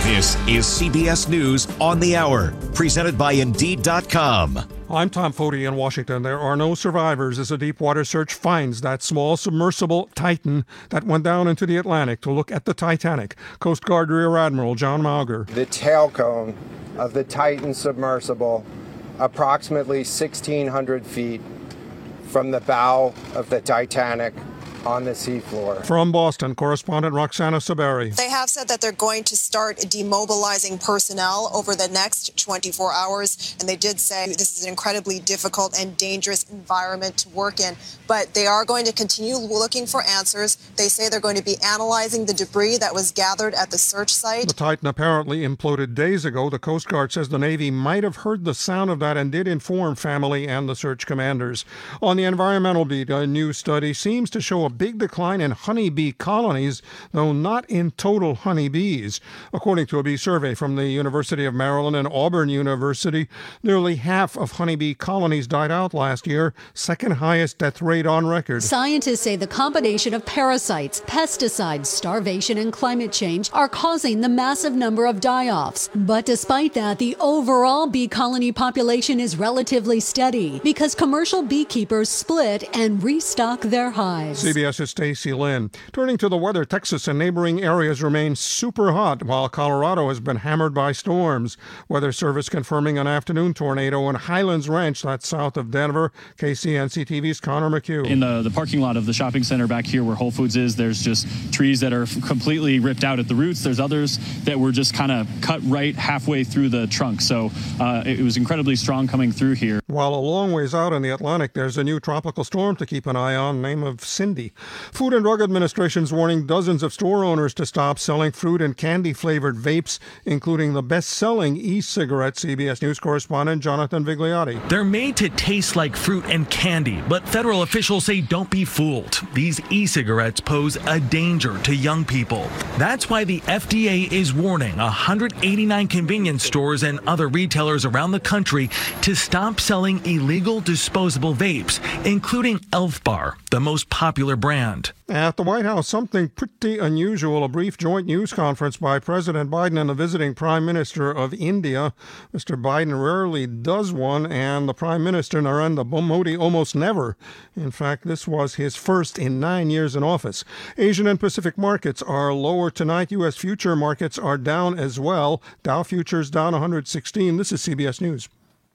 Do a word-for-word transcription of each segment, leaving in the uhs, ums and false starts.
This is C B S News on the Hour, presented by Indeed dot com. I'm Tom Foti in Washington. There are no survivors as a deep-water search finds that small submersible Titan that went down into the Atlantic to look at the Titanic. Coast Guard Rear Admiral John Mauger. The tail cone of the Titan submersible, approximately sixteen hundred feet from the bow of the Titanic on the seafloor. From Boston, correspondent Roxana Saberi. They have said that they're going to start demobilizing personnel over the next twenty-four hours, and they did say this is an incredibly difficult and dangerous environment to work in, but they are going to continue looking for answers. They say they're going to be analyzing the debris that was gathered at the search site. The Titan apparently imploded days ago. The Coast Guard says the Navy might have heard the sound of that and did inform family and the search commanders. On the environmental beat, a new study seems to show a big decline in honeybee colonies, though not in total honeybees. According to a bee survey from the University of Maryland and Auburn University, nearly half of honeybee colonies died out last year, second highest death rate on record. Scientists say the combination of parasites, pesticides, starvation, and climate change are causing the massive number of die-offs. But despite that, the overall bee colony population is relatively steady because commercial beekeepers split and restock their hives. CBS's Stacy Lynn. Turning to the weather, Texas and neighboring areas remain super hot, while Colorado has been hammered by storms. Weather Service confirming an afternoon tornado in Highlands Ranch, that's south of Denver. K C N C T V's Connor McHugh. In the, the parking lot of the shopping center back here where Whole Foods is, there's just trees that are completely ripped out at the roots. There's others that were just kind of cut right halfway through the trunk. So uh, it was incredibly strong coming through here. While a long ways out in the Atlantic, there's a new tropical storm to keep an eye on, name of Cindy. Food and Drug Administration's warning dozens of store owners to stop selling fruit and candy-flavored vapes, including the best-selling e-cigarette. C B S News correspondent Jonathan Vigliotti. They're made to taste like fruit and candy, but federal officials say don't be fooled. These e-cigarettes pose a danger to young people. That's why the F D A is warning one hundred eighty-nine convenience stores and other retailers around the country to stop selling illegal disposable vapes, including Elf Bar, the most popular brand. At the White House, something pretty unusual, a brief joint news conference by President Biden and the visiting Prime Minister of India. Mister Biden rarely does one, and the Prime Minister, Narendra Modi, almost never. In fact, this was his first in nine years in office. Asian and Pacific markets are lower tonight. U S future markets are down as well. Dow futures down one hundred sixteen. This is C B S News.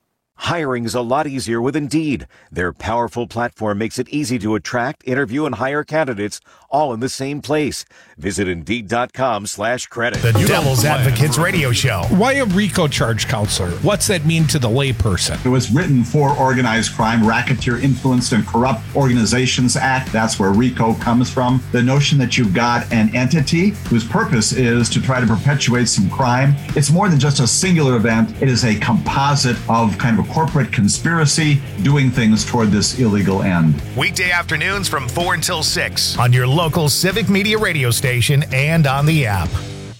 Hiring is a lot easier with Indeed. Their powerful platform makes it easy to attract, interview, and hire candidates all in the same place. Visit Indeed.com slash credit. The Devil's Advocates radio show. Why a RICO charge counselor? What's that mean to the layperson? It was written for Organized Crime, Racketeer Influenced and Corrupt Organizations Act. That's where RICO comes from. The notion that you've got an entity whose purpose is to try to perpetuate some crime. It's more than just a singular event. It is a composite of kind of a corporate conspiracy doing things toward this illegal end. Weekday afternoons from four until six on your local Civic Media radio station and on the app.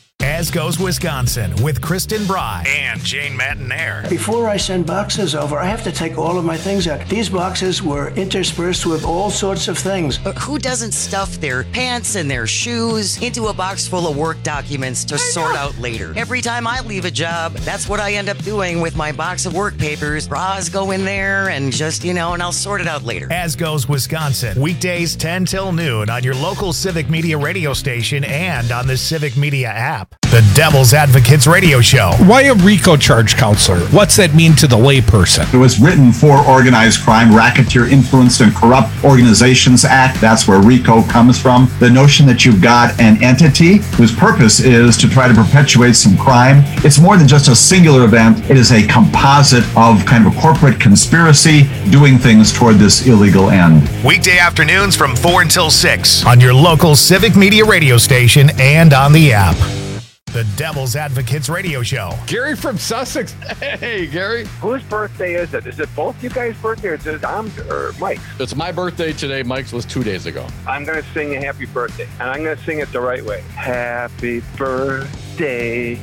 As Goes Wisconsin with Kristen Bry and Jane Matinaire. Before I send boxes over, I have to take all of my things out. These boxes were interspersed with all sorts of things. But who doesn't stuff their pants and their shoes into a box full of work documents to sort out later? Every time I leave a job, that's what I end up doing with my box of work papers. Bras go in there and just, you know, and I'll sort it out later. As Goes Wisconsin, weekdays ten till noon on your local Civic Media radio station and on the Civic Media app. The Devil's Advocates radio show. Why a RICO charge counselor? What's that mean to the layperson? It was written for Organized Crime, Racketeer Influenced and Corrupt Organizations Act. That's where RICO comes from. The notion that you've got an entity whose purpose is to try to perpetuate some crime. It's more than just a singular event. It is a composite of kind of a corporate conspiracy doing things toward this illegal end. Weekday afternoons from four until six on your local Civic Media radio station and on the app. The Devil's Advocates radio show. Gary from Sussex. Hey, Gary. Whose birthday is it? Is it both you guys' birthday or is it Tom's or Mike's? It's my birthday today. Mike's was two days ago. I'm going to sing a happy birthday, and I'm going to sing it the right way. Happy birthday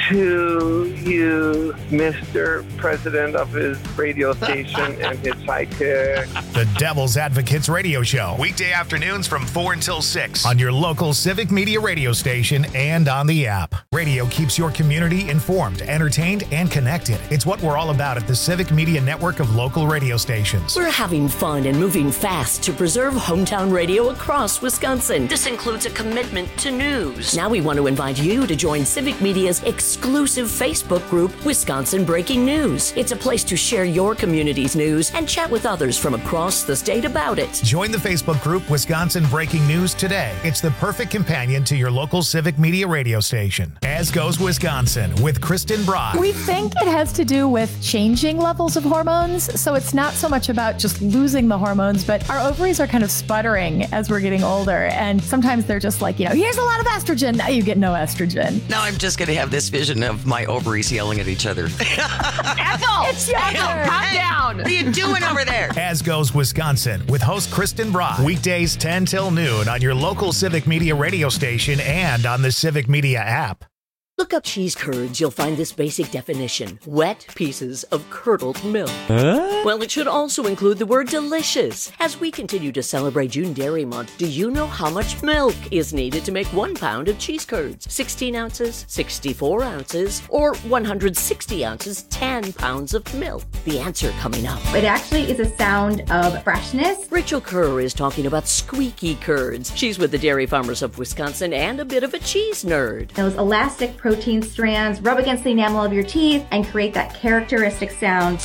to you, Mister President of his radio station and his sidekick. The Devil's Advocates Radio Show. Weekday afternoons from four until six on your local Civic Media radio station and on the app. Radio keeps your community informed, entertained, and connected. It's what we're all about at the Civic Media network of local radio stations. We're having fun and moving fast to preserve hometown radio across Wisconsin. This includes a commitment to news. Now we want to invite you to join Civic Media's exclusive Facebook group, Wisconsin Breaking News. It's a place to share your community's news and chat with others from across the state about it. Join the Facebook group Wisconsin Breaking News today. It's the perfect companion to your local Civic Media radio station. As Goes Wisconsin with Kristen Brock. We think it has to do with changing levels of hormones, so it's not so much about just losing the hormones, but our ovaries are kind of sputtering as we're getting older, and sometimes they're just like, you know, here's a lot of estrogen, now you get no estrogen. Now I'm just going to have this vision of my ovaries yelling at each other. Echo! It's Echo! Calm hey, down! What are you doing over there? As Goes Wisconsin with host Kristen Brock. Weekdays ten till noon on your local Civic Media radio station and on the Civic Media app. Look up cheese curds, you'll find this basic definition. Wet pieces of curdled milk. Huh? Well, it should also include the word delicious. As we continue to celebrate June Dairy Month, do you know how much milk is needed to make one pound of cheese curds? sixteen ounces, sixty-four ounces, or one hundred sixty ounces, ten pounds of milk? The answer coming up. It actually is a sound of freshness. Rachel Kerr is talking about squeaky curds. She's with the Dairy Farmers of Wisconsin and a bit of a cheese nerd. Those elastic protein strands rub against the enamel of your teeth and create that characteristic sound.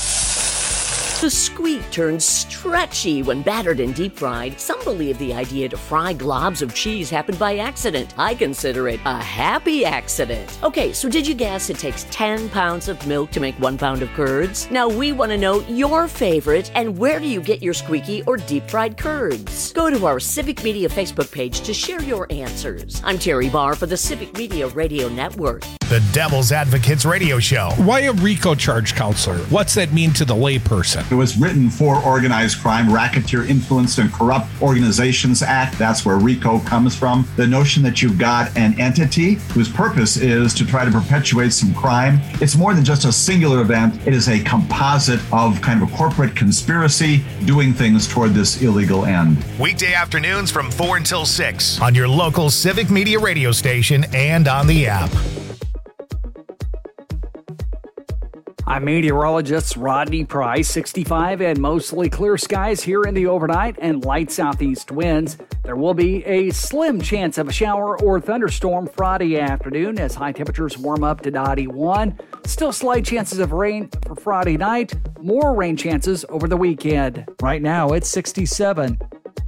The squeak turns stretchy when battered and deep fried. Some believe the idea to fry globs of cheese happened by accident. I consider it a happy accident. Okay, so did you guess it takes ten pounds of milk to make one pound of curds? Now we want to know your favorite and where do you get your squeaky or deep fried curds? Go to our Civic Media Facebook page to share your answers. I'm Terry Barr for the Civic Media Radio Network. The Devil's Advocates Radio Show. Why a RICO charge, counselor? What's that mean to the layperson? It was written for Organized Crime, Racketeer Influenced and Corrupt Organizations Act. That's where RICO comes from. The notion that you've got an entity whose purpose is to try to perpetuate some crime. It's more than just a singular event. It is a composite of kind of a corporate conspiracy doing things toward this illegal end. Weekday afternoons from four until six on your local Civic Media radio station and on the app. I'm meteorologist Rodney Price. sixty-five and mostly clear skies here in the overnight and light southeast winds. There will be a slim chance of a shower or thunderstorm Friday afternoon as high temperatures warm up to ninety-one. Still slight chances of rain for Friday night. More rain chances over the weekend. Right now it's sixty-seven.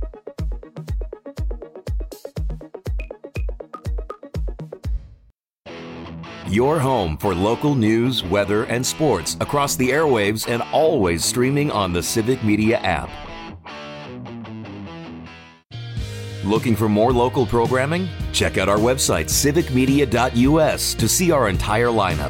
Your home for local news, weather, and sports across the airwaves and always streaming on the Civic Media app. Looking for more local programming? Check out our website, civic media dot u s, to see our entire lineup.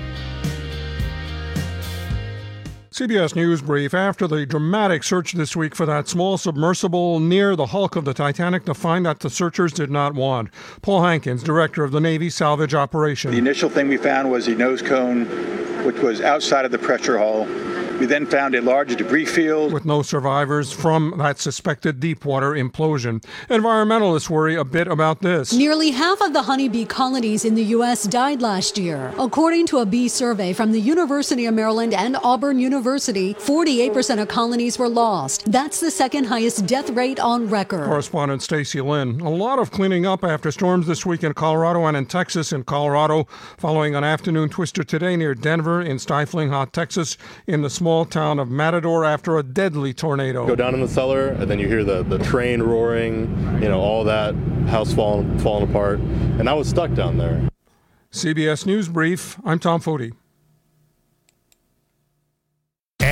C B S News Brief. After the dramatic search this week for that small submersible near the hulk of the Titanic to find that the searchers did not want. Paul Hankins, director of the Navy salvage operation. The initial thing we found was the nose cone, which was outside of the pressure hull. We then found a large debris field. With no survivors from that suspected deepwater implosion. Environmentalists worry a bit about this. Nearly half of the honeybee colonies in the U S died last year. According to a bee survey from the University of Maryland and Auburn University, forty-eight percent of colonies were lost. That's the second highest death rate on record. Correspondent Stacy Lynn. A lot of cleaning up after storms this week in Colorado and in Texas. In Colorado, following an afternoon twister today near Denver, in stifling hot Texas, in the small town of Matador after a deadly tornado. Go down in the cellar, and then you hear the, the train roaring, you know, all that, house falling, falling apart, and I was stuck down there. C B S News Brief, I'm Tom Foti.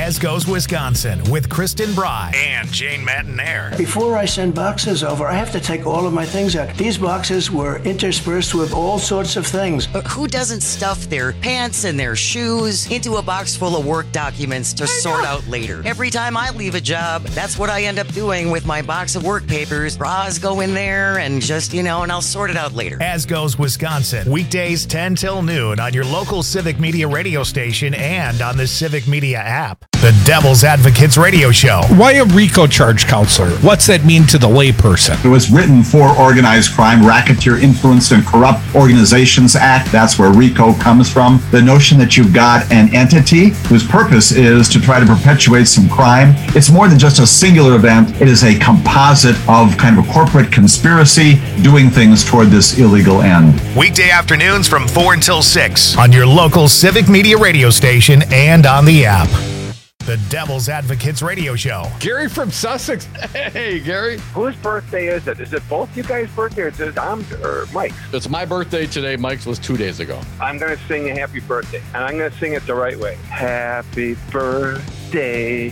As Goes Wisconsin with Kristen Bry and Jane Matinaire. Before I send boxes over, I have to take all of my things out. These boxes were interspersed with all sorts of things. But who doesn't stuff their pants and their shoes into a box full of work documents to sort out later? Every time I leave a job, that's what I end up doing with my box of work papers. Bras go in there and just, you know, and I'll sort it out later. As Goes Wisconsin, weekdays ten till noon on your local Civic Media radio station and on the Civic Media app. The Devil's Advocates Radio Show. Why a RICO charge, counselor? What's that mean to the layperson? It was written for Organized Crime, Racketeer, Influenced, and Corrupt Organizations Act. That's where RICO comes from. The notion that you've got an entity whose purpose is to try to perpetuate some crime. It's more than just a singular event. It is a composite of kind of a corporate conspiracy doing things toward this illegal end. Weekday afternoons from four until six on your local Civic Media radio station and on the app. The Devil's Advocates Radio Show. Gary from Sussex. Hey, Gary. Whose birthday is it? Is it both you guys' birthday or is it I'm, or Mike's? It's my birthday today. Mike's was two days ago. I'm going to sing a happy birthday, and I'm going to sing it the right way. Happy birthday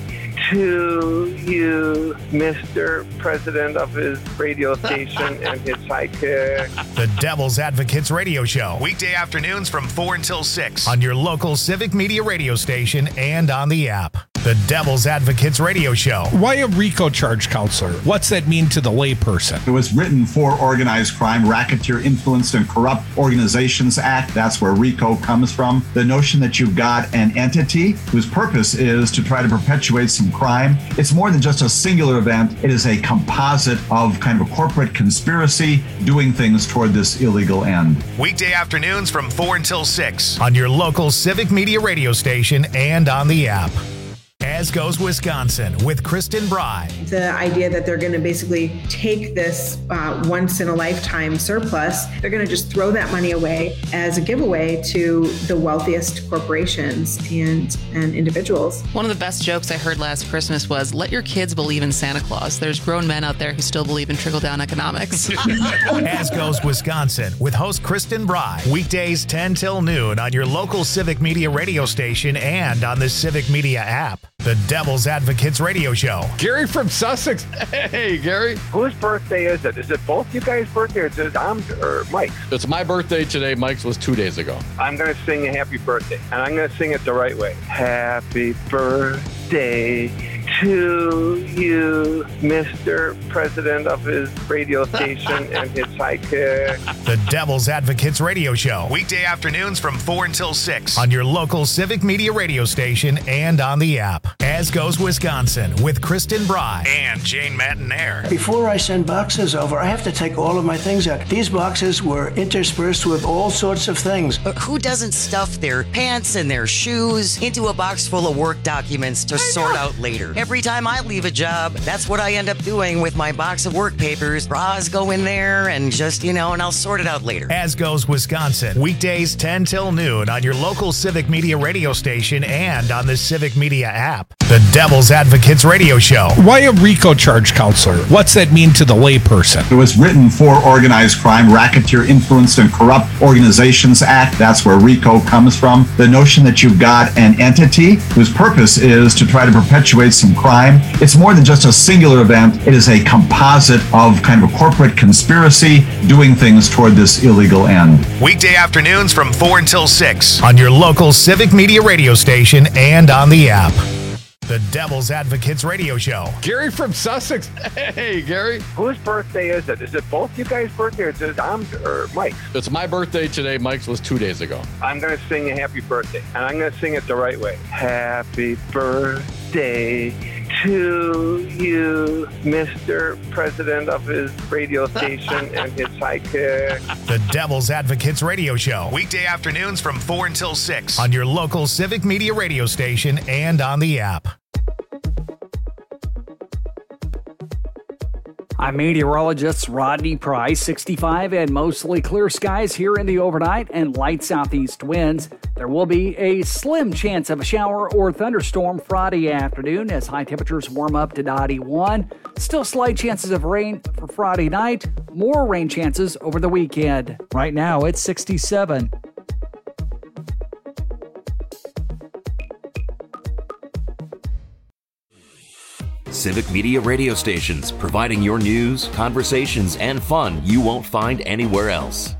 to you, Mister President of his radio station and his sidekick. The Devil's Advocates Radio Show. Weekday afternoons from four until six on your local Civic Media radio station and on the app. The Devil's Advocates Radio Show. Why a RICO charge, counselor? What's that mean to the layperson? It was written for Organized Crime, Racketeer, Influenced, and Corrupt Organizations Act. That's where RICO comes from. The notion that you've got an entity whose purpose is to try to perpetuate some crime. It's more than just a singular event. It is a composite of kind of a corporate conspiracy doing things toward this illegal end. Weekday afternoons from four until six on your local Civic Media radio station and on the app. As Goes Wisconsin with Kristen Bry. The idea that they're going to basically take this uh, once in a lifetime surplus, they're going to just throw that money away as a giveaway to the wealthiest corporations and, and individuals. One of the best jokes I heard last Christmas was, let your kids believe in Santa Claus. There's grown men out there who still believe in trickle-down economics. As Goes Wisconsin with host Kristen Bry. Weekdays ten till noon on your local Civic Media radio station and on the Civic Media app. The Devil's Advocates Radio Show. Gary from Sussex. Hey, Gary. Whose birthday is it? Is it both you guys' birthday or is it I'm, or Mike's? It's my birthday today. Mike's was two days ago. I'm going to sing a happy birthday, and I'm going to sing it the right way. Happy birthday to you, Mister President of his radio station and his sidekick. The Devil's Advocates Radio Show. Weekday afternoons from four until six on your local Civic Media radio station and on the app. As Goes Wisconsin with Kristen Bry and Jane Matinaire. Before I send boxes over, I have to take all of my things out. These boxes were interspersed with all sorts of things. But who doesn't stuff their pants and their shoes into a box full of work documents to sort out later? Every time I leave a job, that's what I end up doing with my box of work papers. Bras go in there and just, you know, and I'll sort it out later. As Goes Wisconsin. Weekdays ten till noon on your local Civic Media radio station and on the Civic Media app. The Devil's Advocates Radio Show. Why a RICO charge, counselor? What's that mean to the layperson? It was written for Organized Crime, Racketeer, Influenced, and Corrupt Organizations Act. That's where RICO comes from. The notion that you've got an entity whose purpose is to try to perpetuate some crime. It's more than just a singular event. It is a composite of kind of a corporate conspiracy doing things toward this illegal end. Weekday afternoons from four until six on your local Civic Media radio station and on the app. The Devil's Advocates Radio Show. Gary from Sussex. Hey, Gary. Whose birthday is it? Is it both you guys' birthday or is it I'm, or Mike's? It's my birthday today. Mike's was two days ago. I'm going to sing a happy birthday, and I'm going to sing it the right way. Happy birthday to you, Mister President of his radio station and his sidekick. The Devil's Advocates Radio Show. Weekday afternoons from four until six on your local Civic Media radio station and on the app. I'm meteorologist Rodney Price. sixty-five and mostly clear skies here in the overnight and light southeast winds. There will be a slim chance of a shower or thunderstorm Friday afternoon as high temperatures warm up to ninety-one. Still slight chances of rain for Friday night. More rain chances over the weekend. Right now it's sixty-seven. Civic Media radio stations, providing your news, conversations, and fun you won't find anywhere else.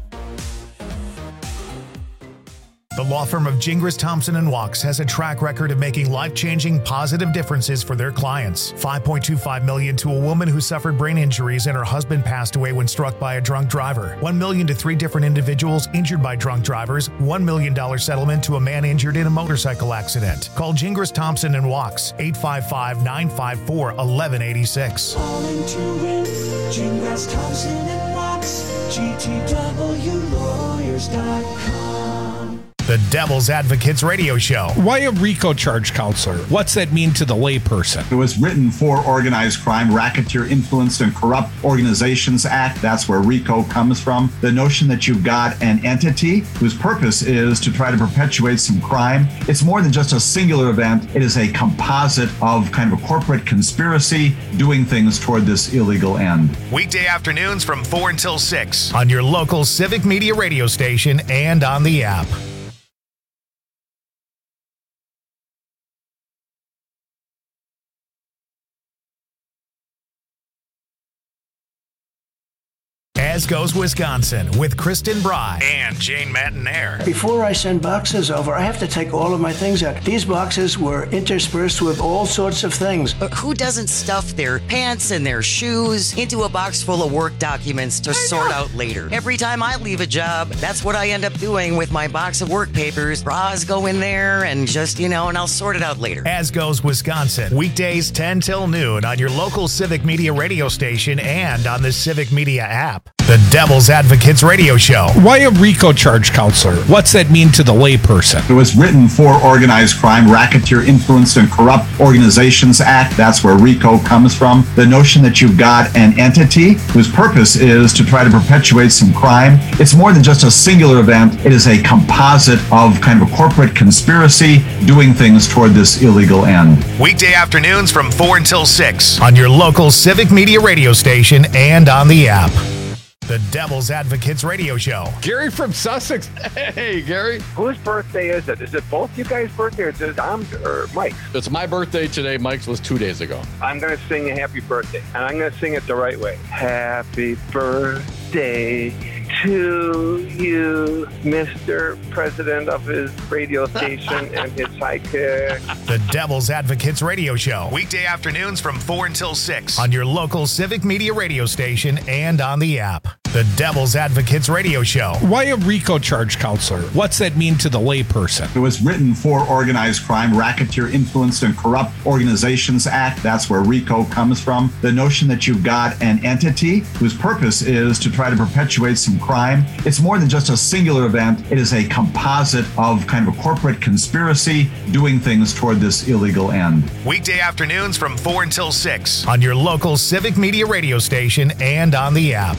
The law firm of Gingras, Thompson and Wachs has a track record of making life-changing positive differences for their clients. five point two five million dollars to a woman who suffered brain injuries and her husband passed away when struck by a drunk driver. one million dollars to three different individuals injured by drunk drivers. one million dollars settlement to a man injured in a motorcycle accident. Call Gingras, Thompson and Wachs, eight five five, nine five four, one one eight six. Calling to win, Gingras, Thompson and Wachs, G T W lawyers dot com. The Devil's Advocates Radio Show. Why a RICO charge, counselor? What's that mean to the layperson? It was written for Organized Crime, Racketeer Influenced and Corrupt Organizations Act. That's where RICO comes from. The notion that you've got an entity whose purpose is to try to perpetuate some crime. It's more than just a singular event. It is a composite of kind of a corporate conspiracy doing things toward this illegal end. Weekday afternoons from four until six on your local Civic Media radio station and on the app. As Goes Wisconsin with Kristen Bry and Jane Matinaire. Before I send boxes over, I have to take all of my things out. These boxes were interspersed with all sorts of things. But who doesn't stuff their pants and their shoes into a box full of work documents to sort out later? Every time I leave a job, that's what I end up doing with my box of work papers. Bras go in there and just, you know, and I'll sort it out later. As Goes Wisconsin, weekdays ten till noon on your local Civic Media radio station and on the Civic Media app. The Devil's Advocates Radio Show. Why a RICO charge, counselor? What's that mean to the layperson? It was written for Organized Crime, Racketeer Influenced and Corrupt Organizations Act. That's where RICO comes from. The notion that you've got an entity whose purpose is to try to perpetuate some crime. It's more than just a singular event. It is a composite of kind of a corporate conspiracy doing things toward this illegal end. Weekday afternoons from four until six on your local Civic Media radio station and on the app. The Devil's Advocates Radio Show. Gary from Sussex. Hey, Gary. Whose birthday is it? Is it both you guys' birthday or is it Dom's or Mike's? It's my birthday today. Mike's was two days ago. I'm going to sing a happy birthday, and I'm going to sing it the right way. Happy birthday to you, Mister President of his radio station and his sidekick. The Devil's Advocates Radio Show. Weekday afternoons from four until six on your local Civic Media radio station and on the app. The Devil's Advocates Radio Show. Why a RICO charge, counselor? What's that mean to the layperson? It was written for Organized Crime, Racketeer Influenced and Corrupt Organizations Act. That's where RICO comes from. The notion that you've got an entity whose purpose is to try to perpetuate some crime. It's more than just a singular event. It is a composite of kind of a corporate conspiracy doing things toward this illegal end. Weekday afternoons from four until six on your local Civic Media radio station and on the app.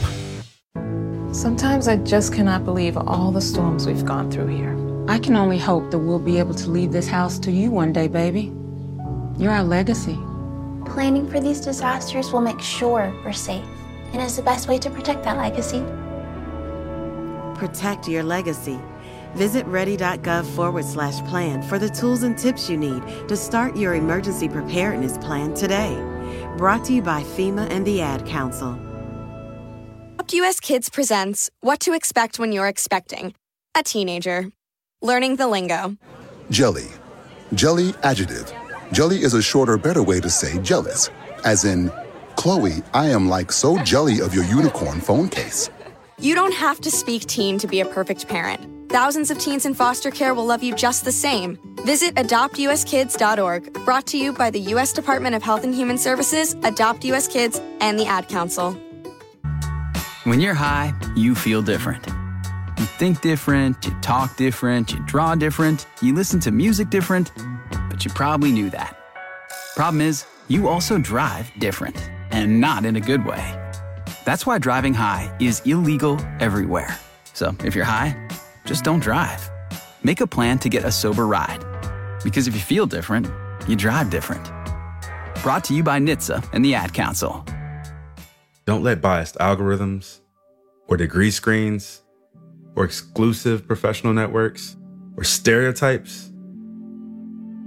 Sometimes I just cannot believe all the storms we've gone through here. I can only hope that we'll be able to leave this house to you one day, baby. You're our legacy. Planning for these disasters will make sure we're safe, and is the best way to protect that legacy. Protect your legacy. Visit ready.gov forward slash plan for the tools and tips you need to start your emergency preparedness plan today. Brought to you by FEMA and the Ad Council. U S Kids presents What to Expect When You're Expecting a Teenager. Learning the lingo. Jelly. Jelly adjective. Jelly is a shorter, better way to say jealous. As in, Chloe, I am like so jelly of your unicorn phone case. You don't have to speak teen to be a perfect parent. Thousands of teens in foster care will love you just the same. Visit adopt u s kids dot org. Brought to you by the U S Department of Health and Human Services, Adopt U S Kids, and the Ad Council. When you're high, you feel different. You think different, you talk different, you draw different, you listen to music different, but you probably knew that. Problem is, you also drive different, and not in a good way. That's why driving high is illegal everywhere. So if you're high, just don't drive. Make a plan to get a sober ride. Because if you feel different, you drive different. Brought to you by N H T S A and the Ad Council. Don't let biased algorithms or degree screens or exclusive professional networks or stereotypes.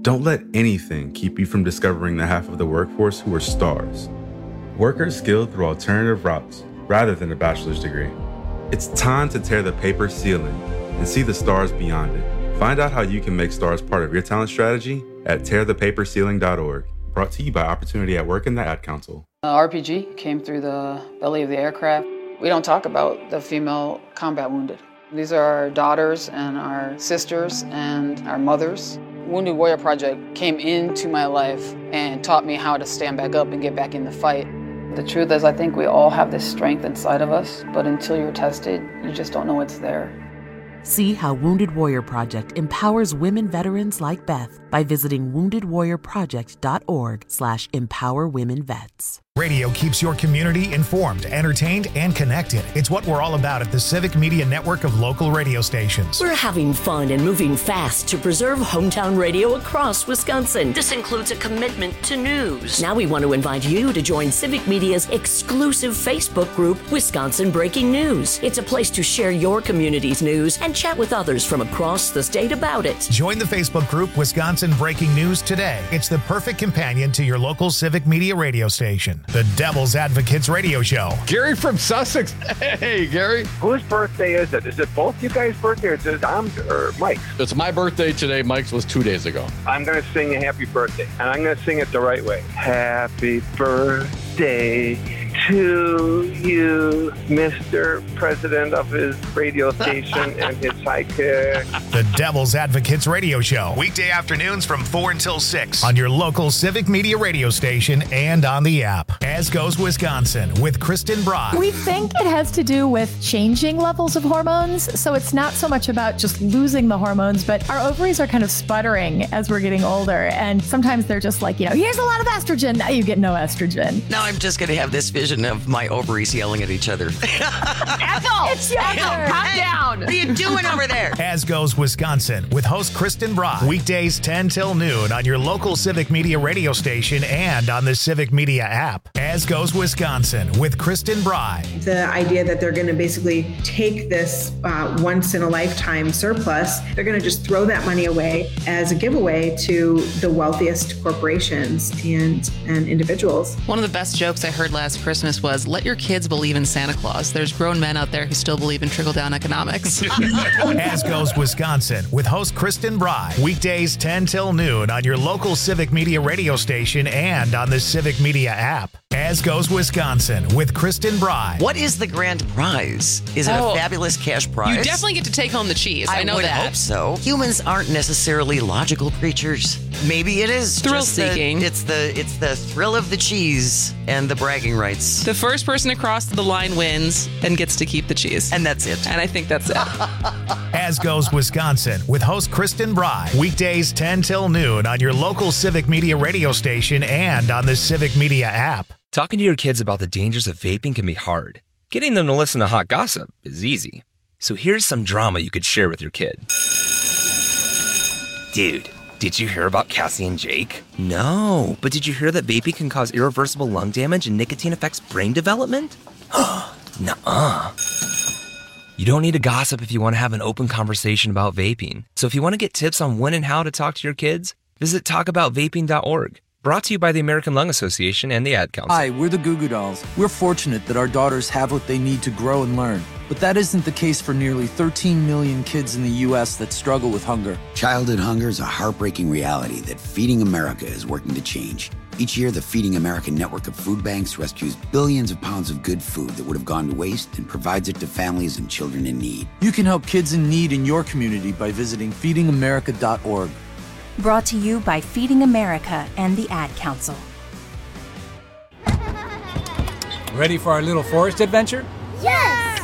Don't let anything keep you from discovering the half of the workforce who are stars. Workers skilled through alternative routes rather than a bachelor's degree. It's time to tear the paper ceiling and see the stars beyond it. Find out how you can make stars part of your talent strategy at tear the paper ceiling dot org. Brought to you by Opportunity at Work and the Ad Council. Uh, R P G came through the belly of the aircraft. We don't talk about the female combat wounded. These are our daughters and our sisters and our mothers. Wounded Warrior Project came into my life and taught me how to stand back up and get back in the fight. The truth is, I think we all have this strength inside of us, but until you're tested, you just don't know it's there. See how Wounded Warrior Project empowers women veterans like Beth by visiting wounded warrior project dot org slash empower women vets. Radio keeps your community informed, entertained, and connected. It's what we're all about at the Civic Media Network of local radio stations. We're having fun and moving fast to preserve hometown radio across Wisconsin. This includes a commitment to news. Now we want to invite you to join Civic Media's exclusive Facebook group, Wisconsin Breaking News. It's a place to share your community's news and chat with others from across the state about it. Join the Facebook group Wisconsin Breaking News today. It's the perfect companion to your local Civic Media radio station. The Devil's Advocates Radio Show. Gary from Sussex. Hey, Gary. Whose birthday is it? Is it both you guys' birthday or is it Dom's or Mike's? It's my birthday today. Mike's was two days ago. I'm going to sing a happy birthday, and I'm going to sing it the right way. Happy birthday to you, Mister President of his radio station and his sidekick. The Devil's Advocates Radio Show. Weekday afternoons from four until six on your local Civic Media radio station and on the app. As Goes Wisconsin with Kristen Brock. We think it has to do with changing levels of hormones. So it's not so much about just losing the hormones, but our ovaries are kind of sputtering as we're getting older. And sometimes they're just like, you know, here's a lot of estrogen. Now you get no estrogen. Now I'm just going to have this vision of my ovaries yelling at each other. Ethel! It's your turn. Calm down. What are you doing over there? As Goes Wisconsin with host Kristen Brock. Weekdays ten till noon on your local Civic Media radio station and on the Civic Media app. As Goes Wisconsin with Kristen Brock. The idea that they're going to basically take this uh, once in a lifetime surplus, they're going to just throw that money away as a giveaway to the wealthiest corporations and, and individuals. One of the best jokes I heard last Christmas was, let your kids believe in Santa Claus. There's grown men out there who still believe in trickle-down economics. As Goes Wisconsin with host Kristen Brock. Weekdays ten till noon on your local Civic Media radio station and on the Civic Media app. As Goes Wisconsin with Kristen Brock. What is the grand prize? Is it Oh, a fabulous cash prize? You definitely get to take home the cheese. I, I know would that. hope so. Humans aren't necessarily logical creatures. Maybe it is Thrill just the- seeking. it's the it's the thrill of the cheese and the bragging rights. The first person across the line wins and gets to keep the cheese. And that's it. And I think that's it. As Goes Wisconsin with host Kristen Brock. Weekdays ten till noon on your local Civic Media radio station and on the Civic Media app. Talking to your kids about the dangers of vaping can be hard. Getting them to listen to hot gossip is easy. So here's some drama you could share with your kid. Dude, did you hear about Cassie and Jake? No, but did you hear that vaping can cause irreversible lung damage and nicotine affects brain development? Nuh-uh. You don't need to gossip if you want to have an open conversation about vaping. So if you want to get tips on when and how to talk to your kids, visit talk about vaping dot org. Brought to you by the American Lung Association and the Ad Council. Hi, we're the Goo Goo Dolls. We're fortunate that our daughters have what they need to grow and learn. But that isn't the case for nearly thirteen million kids in the U S that struggle with hunger. Childhood hunger is a heartbreaking reality that Feeding America is working to change. Each year, the Feeding America network of food banks rescues billions of pounds of good food that would have gone to waste and provides it to families and children in need. You can help kids in need in your community by visiting feeding america dot org. Brought to you by Feeding America and the Ad Council. Ready for our little forest adventure? Yes!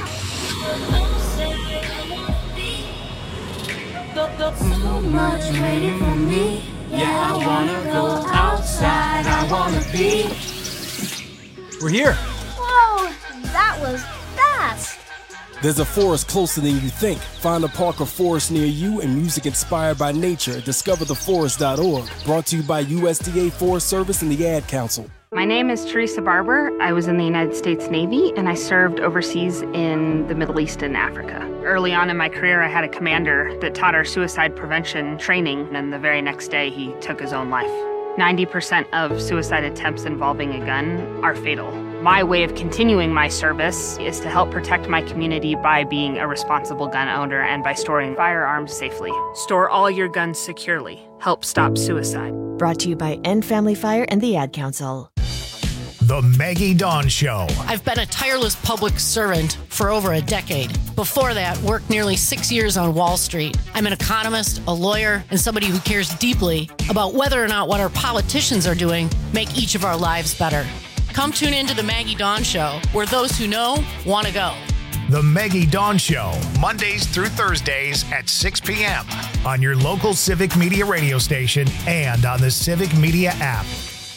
So much waiting for me. Yeah, I wanna go outside. I wanna be. We're here. Whoa, that was fast. There's a forest closer than you think. Find a park or forest near you and music inspired by nature. discover the forest dot org. Brought to you by U S D A Forest Service and the Ad Council. My name is Teresa Barber. I was in the United States Navy, and I served overseas in the Middle East and Africa. Early on in my career, I had a commander that taught our suicide prevention training, and the very next day, he took his own life. ninety percent of suicide attempts involving a gun are fatal. My way of continuing my service is to help protect my community by being a responsible gun owner and by storing firearms safely. Store all your guns securely. Help stop suicide. Brought to you by End Family Fire and the Ad Council. The Maggie Dawn Show. I've been a tireless public servant for over a decade. Before that, worked nearly six years on Wall Street. I'm an economist, a lawyer, and somebody who cares deeply about whether or not what our politicians are doing make each of our lives better. Come tune into the Maggie Dawn Show, where those who know want to go. The Maggie Dawn Show, Mondays through Thursdays at six p.m. on your local Civic Media radio station and on the Civic Media app.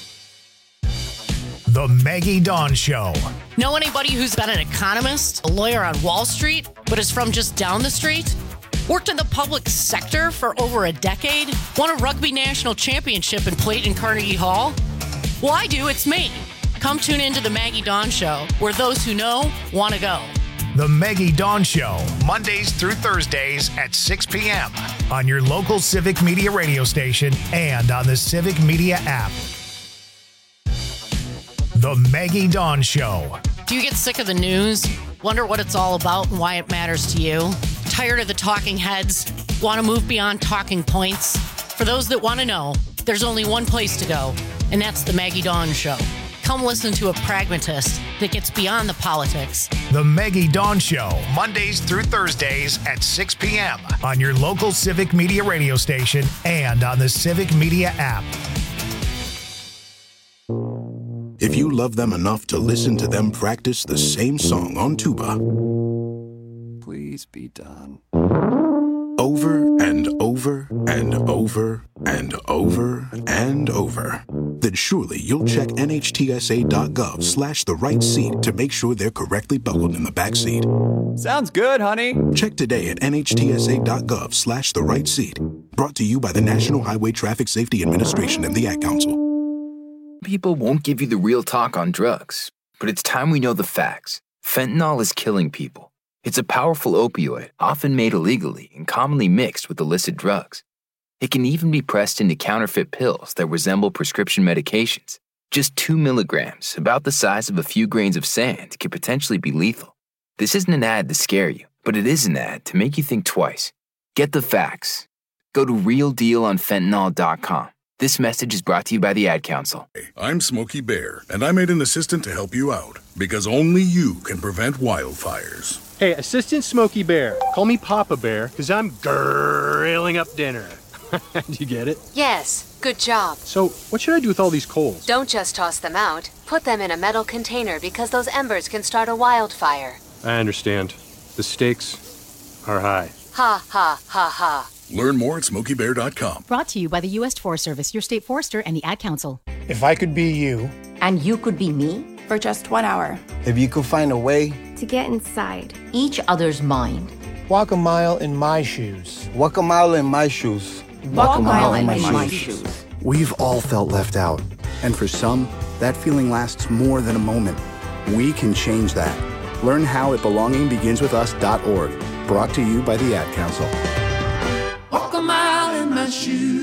The Maggie Dawn Show. Know anybody who's been an economist, a lawyer on Wall Street, but is from just down the street? Worked in the public sector for over a decade? Won a rugby national championship and played in Carnegie Hall? Well, I do. It's me. Come tune into the Maggie Dawn Show, where those who know want to go. The Maggie Dawn Show, Mondays through Thursdays at six p.m. on your local Civic Media radio station and on the Civic Media app. The Maggie Dawn Show. Do you get sick of the news? Wonder what it's all about and why it matters to you? Tired of the talking heads? Want to move beyond talking points? For those that want to know, there's only one place to go, and that's the Maggie Dawn Show. Come listen to a pragmatist that gets beyond the politics. The Maggie Dawn Show, Mondays through Thursdays at six p.m. on your local Civic Media radio station and on the Civic Media app. If you love them enough to listen to them practice the same song on tuba, please be done. Over and over and over and over and over, then surely you'll check nhtsa.gov slash the right seat to make sure they're correctly buckled in the back seat. Sounds good, honey. Check today at nhtsa.gov slash the right seat. Brought to you by the National Highway Traffic Safety Administration and the Ad Council. People won't give you the real talk on drugs, but it's time we know the facts. Fentanyl is killing people. It's a powerful opioid, often made illegally and commonly mixed with illicit drugs. It can even be pressed into counterfeit pills that resemble prescription medications. Just two milligrams, about the size of a few grains of sand, can potentially be lethal. This isn't an ad to scare you, but it is an ad to make you think twice. Get the facts. Go to real deal on fentanyl dot com. This message is brought to you by the Ad Council. I'm Smokey Bear, and I made an assistant to help you out, because only you can prevent wildfires. Hey, Assistant Smokey Bear, call me Papa Bear, because I'm grilling up dinner. Do you get it? Yes, good job. So, what should I do with all these coals? Don't just toss them out. Put them in a metal container because those embers can start a wildfire. I understand. The stakes are high. Ha, ha, ha, ha. Learn more at smokey bear dot com. Brought to you by the U S Forest Service, your state forester, and the Ad Council. If I could be you. And you could be me? For just one hour. If you could find a way. To get inside each other's mind. Walk a mile in my shoes. Walk a mile in my shoes. Walk, Walk a mile, mile in, in my, my shoes. shoes. We've all felt left out. And for some, that feeling lasts more than a moment. We can change that. Learn how at belonging begins with us dot org. Brought to you by the Ad Council. Walk a mile in my shoes.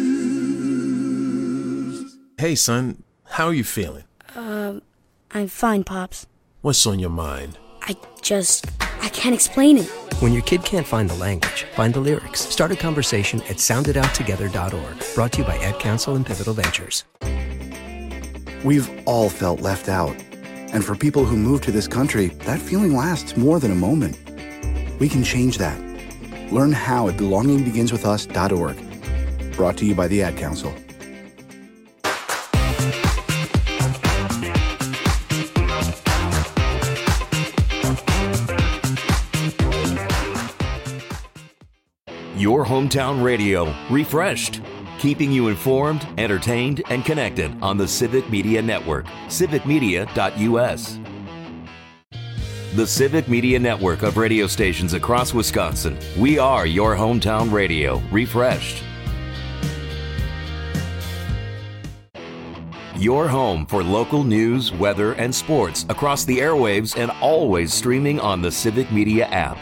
Hey, son, how are you feeling? Um, I'm fine, Pops. What's on your mind? I just, I can't explain it. When your kid can't find the language, find the lyrics. Start a conversation at sound it out together dot org. Brought to you by Ad Council and Pivotal Ventures. We've all felt left out. And for people who move to this country, that feeling lasts more than a moment. We can change that. Learn how at belonging begins with us dot org. Brought to you by the Ad Council. Your hometown radio, refreshed, keeping you informed, entertained, and connected on the Civic Media Network, civic media dot u s. The Civic Media Network of radio stations across Wisconsin. We are your hometown radio, refreshed. Your home for local news, weather, and sports across the airwaves and always streaming on the Civic Media app.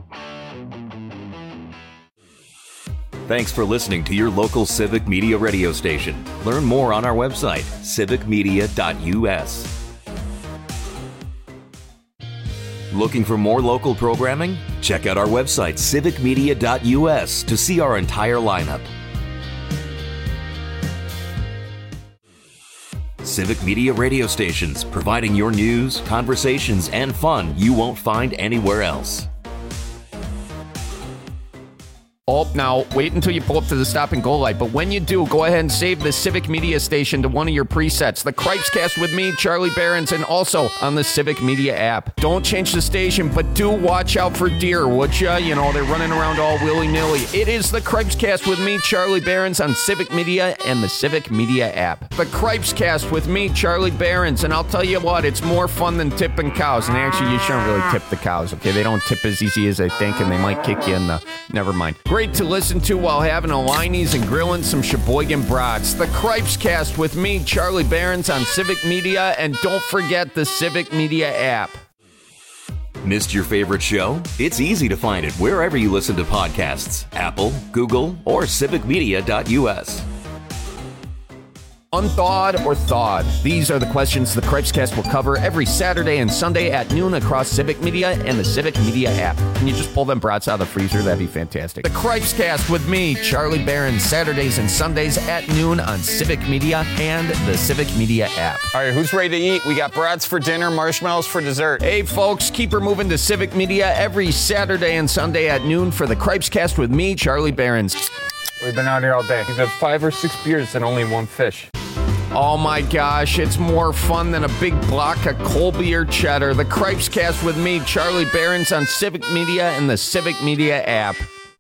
Thanks for listening to your local Civic Media radio station. Learn more on our website, civic media dot u s. Looking for more local programming? Check out our website, civic media dot u s, to see our entire lineup. Civic Media radio stations, providing your news, conversations, and fun you won't find anywhere else. Oh, now, wait until you pull up to the stop and go light. But when you do, go ahead and save the Civic Media station to one of your presets. The Cripescast with me, Charlie Behrens, and also on the Civic Media app. Don't change the station, but do watch out for deer, would ya? You know, they're running around all willy-nilly. It is the Cripescast with me, Charlie Behrens, on Civic Media and the Civic Media app. The Cripescast with me, Charlie Behrens, and I'll tell you what, it's more fun than tipping cows. And actually, you shouldn't really tip the cows, okay? They don't tip as easy as they think, and they might kick you in the... Never mind. Great to listen to while having a Liney's and grilling some Sheboygan brats. The Cripescast with me, Charlie Behrens, on Civic Media, and don't forget the Civic Media app. Missed your favorite show? It's easy to find it wherever you listen to podcasts. Apple, Google, or civic media dot u s. Unthawed or thawed? These are the questions the Cripescast will cover every Saturday and Sunday at noon across Civic Media and the Civic Media app. Can you just pull them brats out of the freezer? That'd be fantastic. The Cripescast with me, Charlie Behrens, Saturdays and Sundays at noon on Civic Media and the Civic Media app. All right, who's ready to eat? We got brats for dinner, marshmallows for dessert. Hey, folks, keep her moving to Civic Media every Saturday and Sunday at noon for the Cripescast with me, Charlie Behrens. We've been out here all day. We've had five or six beers and only one fish. Oh my gosh, it's more fun than a big block of Colby or cheddar. The Cripescast with me, Charlie Behrens, on Civic Media and the Civic Media app.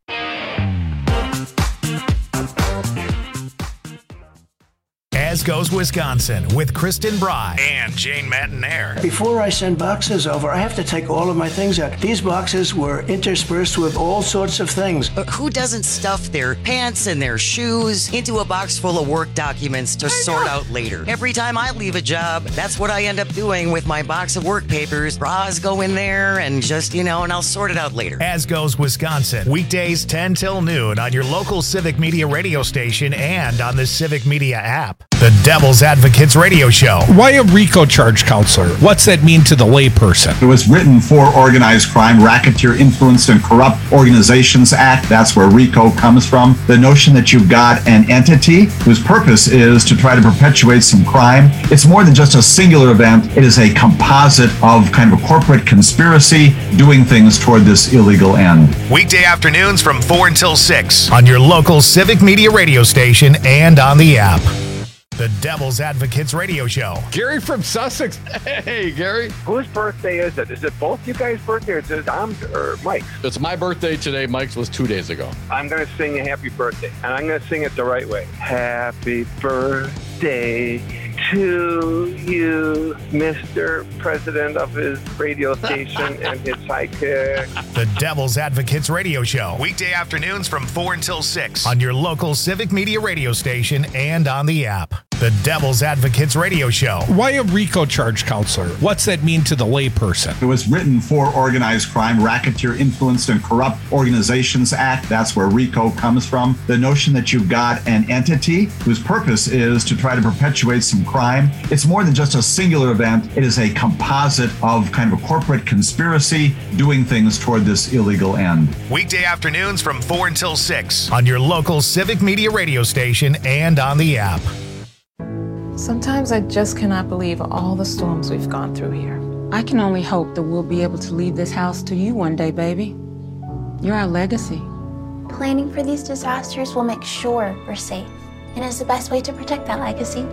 As Goes Wisconsin with Kristen Bry and Jane Matinaire. Before I send boxes over, I have to take all of my things out. These boxes were interspersed with all sorts of things. But who doesn't stuff their pants and their shoes into a box full of work documents to sort out later? Every time I leave a job, that's what I end up doing with my box of work papers. Bras go in there and just, you know, and I'll sort it out later. As Goes Wisconsin, weekdays ten till noon on your local Civic Media radio station and on the Civic Media app. The Devil's Advocates Radio Show. Why a RICO charge counselor? What's that mean to the layperson? It was written for Organized Crime, Racketeer Influenced and Corrupt Organizations Act. That's where RICO comes from. The notion that you've got an entity whose purpose is to try to perpetuate some crime. It's more than just a singular event. It is a composite of kind of a corporate conspiracy doing things toward this illegal end. Weekday afternoons from four until six on your local Civic Media radio station and on the app. The Devil's Advocates Radio Show. Gary from Sussex. Hey, Gary. Whose birthday is it? Is it both you guys' birthday or is it Tom's or Mike's? It's my birthday today. Mike's was two days ago. I'm going to sing a happy birthday, and I'm going to sing it the right way. Happy birthday to you, Mister President of his radio station and his sidekick. The Devil's Advocates Radio Show. Weekday afternoons from four until six on your local Civic Media radio station and on the app. The Devil's Advocates Radio Show. Why a RICO charge counselor? What's that mean to the layperson? It was written for Organized Crime, Racketeer Influenced and Corrupt Organizations Act. That's where RICO comes from. The notion that you've got an entity whose purpose is to try to perpetuate some crime. It's more than just a singular event. It is a composite of kind of a corporate conspiracy doing things toward this illegal end. Weekday afternoons from four until six on your local Civic Media radio station and on the app. Sometimes I just cannot believe all the storms we've gone through here. I can only hope that we'll be able to leave this house to you one day, baby. You're our legacy. Planning for these disasters will make sure we're safe, and is the best way to protect that legacy.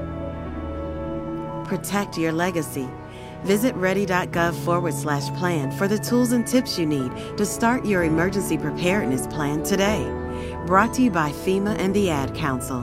Protect your legacy. Visit ready.gov forward slash plan for the tools and tips you need to start your emergency preparedness plan today. Brought to you by FEMA and the Ad Council.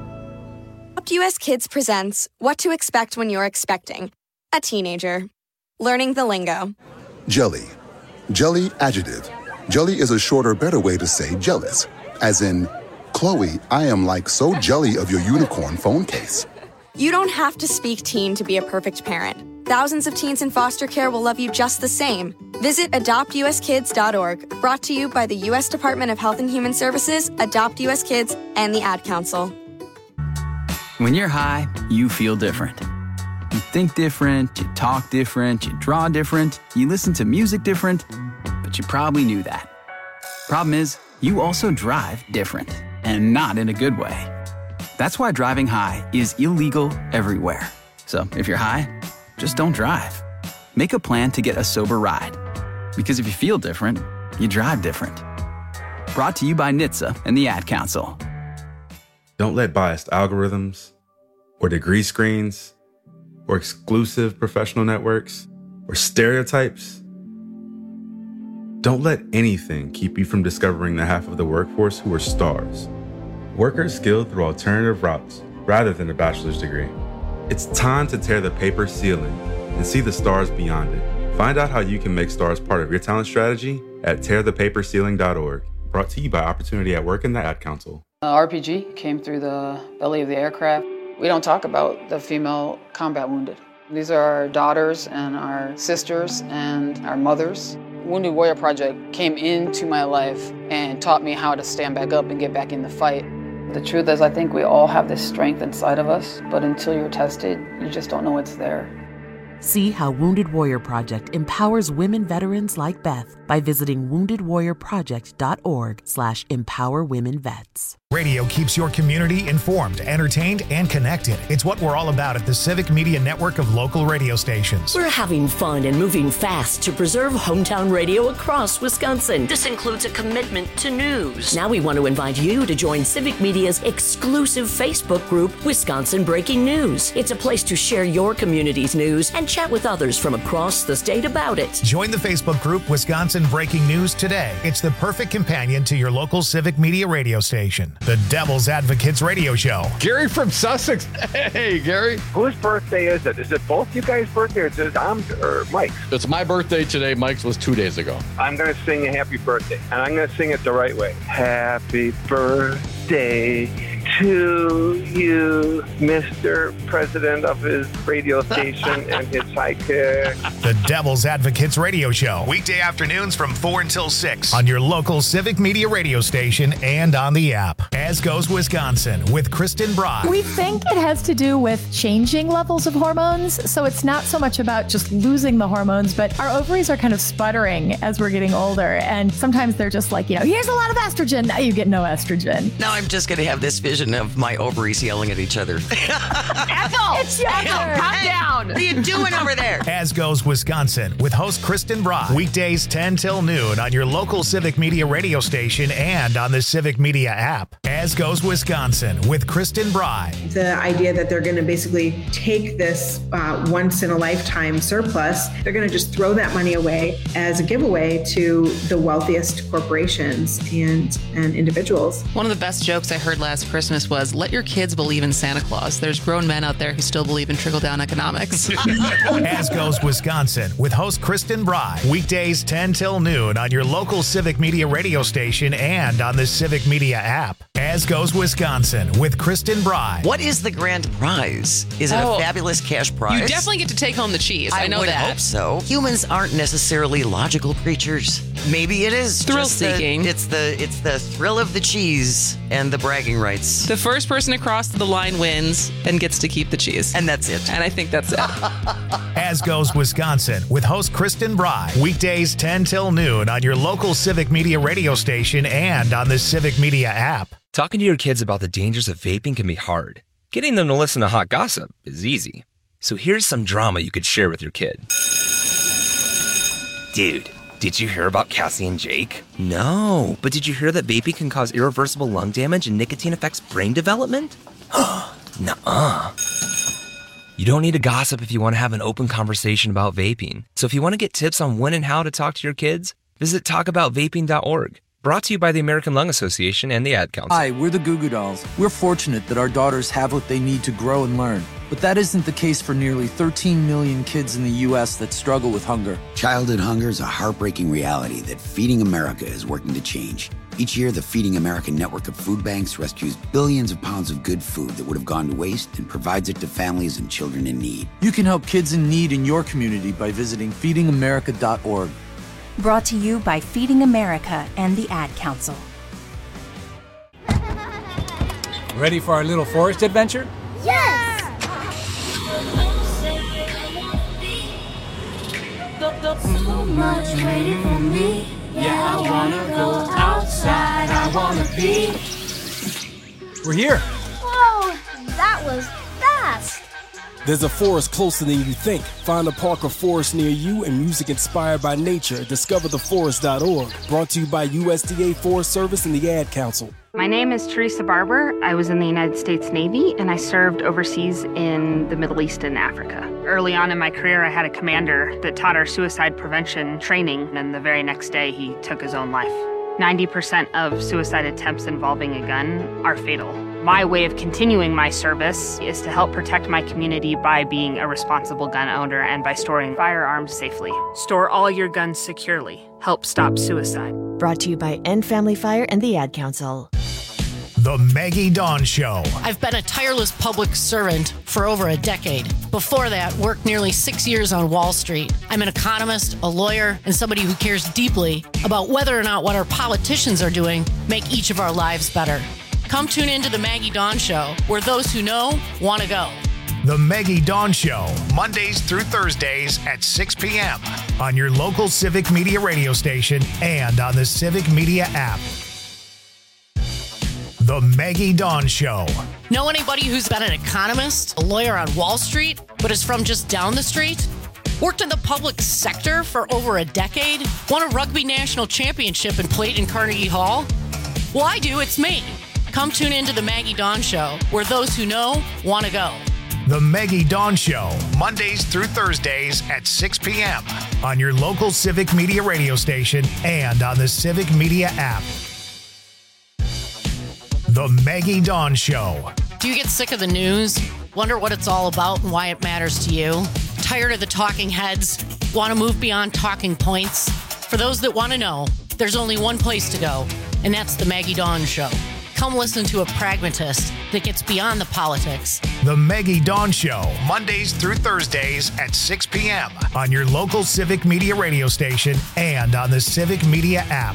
U S Kids presents What to Expect When You're Expecting a Teenager. Learning the lingo. Jelly. Jelly adjective. Jelly is a shorter, better way to say jealous. As in, Chloe, I am like so jelly of your unicorn phone case. You don't have to speak teen to be a perfect parent. Thousands of teens in foster care will love you just the same. Visit adopt u s kids dot org, brought to you by the U S Department of Health and Human Services, Adopt U S Kids, and the Ad Council. When you're high, you feel different. You think different, you talk different, you draw different, you listen to music different, but you probably knew that. Problem is, you also drive different, and not in a good way. That's why driving high is illegal everywhere. So if you're high, just don't drive. Make a plan to get a sober ride. Because if you feel different, you drive different. Brought to you by N H T S A and the Ad Council. Don't let biased algorithms, or degree screens, or exclusive professional networks, or stereotypes. Don't let anything keep you from discovering the half of the workforce who are stars. Workers skilled through alternative routes rather than a bachelor's degree. It's time to tear the paper ceiling and see the stars beyond it. Find out how you can make stars part of your talent strategy at tear the paper ceiling dot org. Brought to you by Opportunity at Work and the Ad Council. Uh, R P G came through the belly of the aircraft. We don't talk about the female combat wounded. These are our daughters and our sisters and our mothers. Wounded Warrior Project came into my life and taught me how to stand back up and get back in the fight. The truth is, I think we all have this strength inside of us, but until you're tested, you just don't know it's there. See how Wounded Warrior Project empowers women veterans like Beth by visiting wounded warrior project dot org slash empower women vets. Radio keeps your community informed, entertained, and connected. It's what we're all about at the Civic Media Network of local radio stations. We're having fun and moving fast to preserve hometown radio across Wisconsin. This includes a commitment to news. Now we want to invite you to join Civic Media's exclusive Facebook group, Wisconsin Breaking News. It's a place to share your community's news and chat with others from across the state about it. Join the Facebook group Wisconsin Breaking News today. It's the perfect companion to your local Civic Media radio station. The Devil's Advocates Radio Show. Gary from Sussex. Hey, Gary. Whose birthday is it? Is it both you guys' birthday or is it Tom's or Mike's? It's my birthday today. Mike's was two days ago. I'm going to sing a happy birthday, and I'm going to sing it the right way. Happy birthday to you, Mister President of his radio station and his sidekick. The Devil's Advocates Radio Show. Weekday afternoons from four until six on your local Civic Media radio station and on the app. As Goes Wisconsin with Kristen Brock. We think it has to do with changing levels of hormones. So it's not so much about just losing the hormones, but our ovaries are kind of sputtering as we're getting older. And sometimes they're just like, you know, here's a lot of estrogen. Now you get no estrogen. Now I'm just going to have this vision of my ovaries yelling at each other. Ethel! It's your Ethel, calm hey, down. What are you doing over there? As Goes Wisconsin with host Kristen Brock. Weekdays ten till noon on your local Civic Media radio station and on the Civic Media app. As Goes Wisconsin with Kristen Brock. The idea that they're going to basically take this uh, once-in-a-lifetime surplus, they're going to just throw that money away as a giveaway to the wealthiest corporations and, and individuals. One of the best jokes I heard last Christmas was, let your kids believe in Santa Claus. There's grown men out there who still believe in trickle-down economics. As Goes Wisconsin with host Kristen Brock. Weekdays ten till noon on your local Civic Media radio station and on the Civic Media app. As Goes Wisconsin with Kristen Brock. What is the grand prize? Is it Oh, a fabulous cash prize? You definitely get to take home the cheese. I, I know would that. hope so. Humans aren't necessarily logical creatures. Maybe it is Thrill just the- seeking. it's the it's the thrill of the cheese and the bragging rights. The first person across the line wins and gets to keep the cheese. And that's it. And I think that's it. As Goes Wisconsin with host Kristen Brock. Weekdays ten till noon on your local Civic Media radio station and on the Civic Media app. Talking to your kids about the dangers of vaping can be hard. Getting them to listen to hot gossip is easy. So here's some drama you could share with your kid. Dude, did you hear about Cassie and Jake? No, but did you hear that vaping can cause irreversible lung damage and nicotine affects brain development? Nuh-uh. You don't need to gossip if you want to have an open conversation about vaping. So if you want to get tips on when and how to talk to your kids, visit talk about vaping dot org. Brought to you by the American Lung Association and the Ad Council. Hi, we're the Goo Goo Dolls. We're fortunate that our daughters have what they need to grow and learn. But that isn't the case for nearly thirteen million kids in the U S that struggle with hunger. Childhood hunger is a heartbreaking reality that Feeding America is working to change. Each year, the Feeding America network of food banks rescues billions of pounds of good food that would have gone to waste and provides it to families and children in need. You can help kids in need in your community by visiting feeding america dot org. Brought to you by Feeding America and the Ad Council. Ready for our little forest adventure? Yes! So much waiting for me. Yeah, I wanna go outside. I wanna be. We're here. Whoa, that was fast. There's a forest closer than you think. Find a park or forest near you and music inspired by nature. Discover the forest dot org. Brought to you by U S D A Forest Service and the Ad Council. My name is Teresa Barber. I was in the United States Navy and I served overseas in the Middle East and Africa. Early on in my career, I had a commander that taught our suicide prevention training, and the very next day he took his own life. ninety percent of suicide attempts involving a gun are fatal. My way of continuing my service is to help protect my community by being a responsible gun owner and by storing firearms safely. Store all your guns securely. Help stop suicide. Brought to you by End Family Fire and the Ad Council. The Maggie Dawn Show. I've been a tireless public servant for over a decade. Before that, worked nearly six years on Wall Street. I'm an economist, a lawyer, and somebody who cares deeply about whether or not what our politicians are doing make each of our lives better. Come tune into the Maggie Dawn Show, where those who know want to go. The Maggie Dawn Show, Mondays through Thursdays at six p.m. on your local Civic Media radio station and on the Civic Media app. The Maggie Dawn Show. Know anybody who's been an economist, a lawyer on Wall Street, but is from just down the street? Worked in the public sector for over a decade? Won a rugby national championship and played in Carnegie Hall? Well, I do. It's me. Come tune into the Maggie Dawn Show, where those who know want to go. The Maggie Dawn Show, Mondays through Thursdays at six p.m. on your local Civic Media radio station and on the Civic Media app. The Maggie Dawn Show. Do you get sick of the news? Wonder what it's all about and why it matters to you? Tired of the talking heads? Want to move beyond talking points? For those that want to know, there's only one place to go, and that's the Maggie Dawn Show. Come listen to a pragmatist that gets beyond the politics. The Maggie Dawn Show, Mondays through Thursdays at six p.m. on your local Civic Media radio station and on the Civic Media app.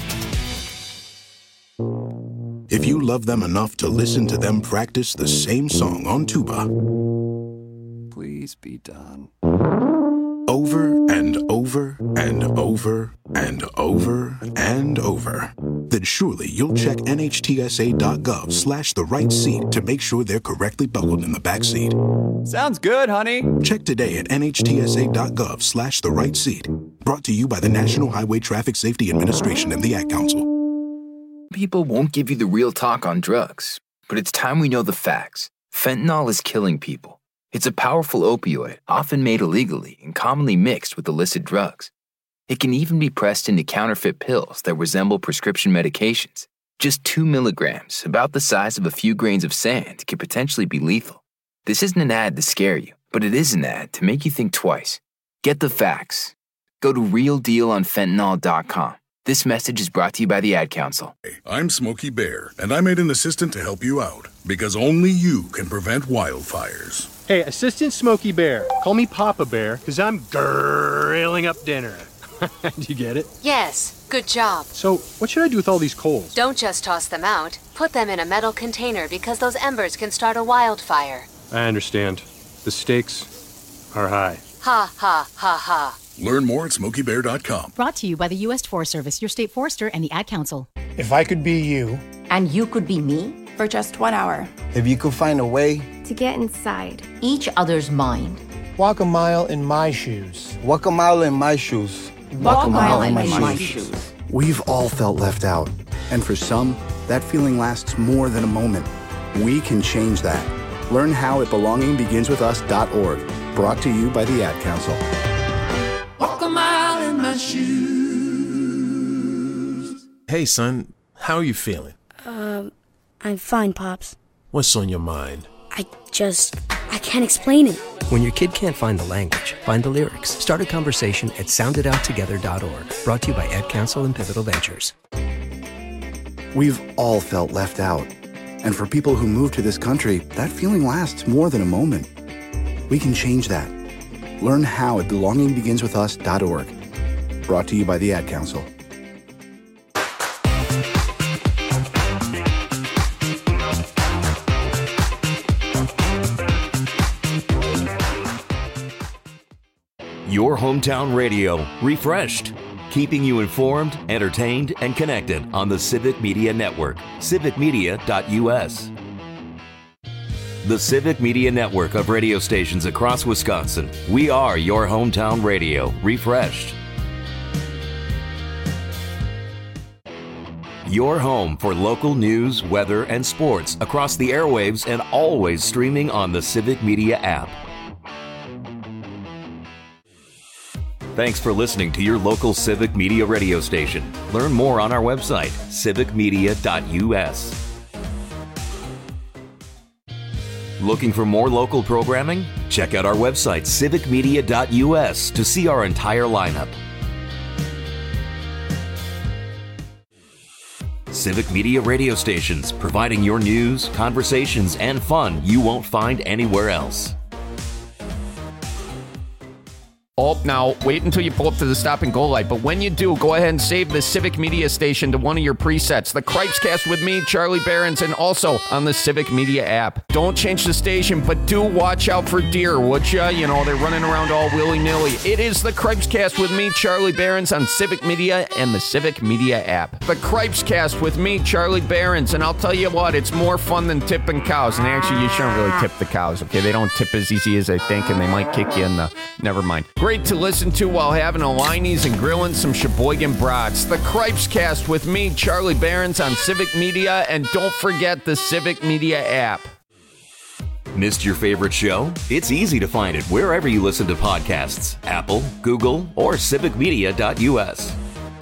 If you love them enough to listen to them practice the same song on tuba, Please be done. over and over and over and over and over, then surely you'll check N H T S A dot gov slash the right seat to make sure they're correctly buckled in the back seat. Sounds good, honey. Check today at N H T S A dot gov slash the right seat. Brought to you by the National Highway Traffic Safety Administration and the Ad Council. People won't give you the real talk on drugs, but it's time we know the facts. Fentanyl is killing people. It's a powerful opioid, often made illegally and commonly mixed with illicit drugs. It can even be pressed into counterfeit pills that resemble prescription medications. Just two milligrams, about the size of a few grains of sand, can potentially be lethal. This isn't an ad to scare you, but it is an ad to make you think twice. Get the facts. Go to real deal on fentanyl dot com. This message is brought to you by the Ad Council. I'm Smokey Bear, and I made an assistant to help you out, because only you can prevent wildfires. Hey, Assistant Smokey Bear. Call me Papa Bear, because I'm grilling up dinner. Do you get it? Yes, good job. So, what should I do with all these coals? Don't just toss them out. Put them in a metal container because those embers can start a wildfire. I understand. The stakes are high. Ha, ha, ha, ha. Learn more at smokey bear dot com. Brought to you by the U S Forest Service, your state forester, and the Ad Council. If I could be you. And you could be me for just one hour. If you could find a way to get inside each other's mind. Walk a mile in my shoes. Walk a mile in my shoes. Walk, Walk a mile, mile in my, my shoes. shoes. We've all felt left out. And for some, that feeling lasts more than a moment. We can change that. Learn how at belonging begins with us dot org. Brought to you by the Ad Council. Walk a mile in my shoes. Hey, son, how are you feeling? Um, I'm fine, Pops. What's on your mind? I just, I can't explain it. When your kid can't find the language, find the lyrics. Start a conversation at sound it out together dot org. Brought to you by Ad Council and Pivotal Ventures. We've all felt left out. And for people who move to this country, that feeling lasts more than a moment. We can change that. Learn how at belonging begins with us dot org. Brought to you by the Ad Council. Your hometown radio, refreshed, keeping you informed, entertained, and connected on the Civic Media Network, civic media dot U S. The Civic Media Network of radio stations across Wisconsin. We are your hometown radio, refreshed. Your home for local news, weather, and sports across the airwaves and always streaming on the Civic Media app. Thanks for listening to your local Civic Media radio station. Learn more on our website, civic media dot U S. Looking for more local programming? Check out our website, civic media dot U S, to see our entire lineup. Civic Media radio stations, providing your news, conversations, and fun you won't find anywhere else. Oh, now, wait until you pull up to the stop and go light. But when you do, go ahead and save the Civic Media station to one of your presets. The Cripescast with me, Charlie Behrens, and also on the Civic Media app. Don't change the station, but do watch out for deer, would ya? You know, they're running around all willy-nilly. It is the Cripescast with me, Charlie Behrens, on Civic Media and the Civic Media app. The Cripescast with me, Charlie Behrens, and I'll tell you what, it's more fun than tipping cows. And actually, you shouldn't really tip the cows, okay? They don't tip as easy as they think, and they might kick you in the... Never mind. Great to listen to while having a Liney's and grilling some Sheboygan brats. The Cripescast with me, Charlie Behrens, on Civic Media, and don't forget the Civic Media app. Missed your favorite show? It's easy to find it wherever you listen to podcasts. Apple, Google, or civic media dot U S.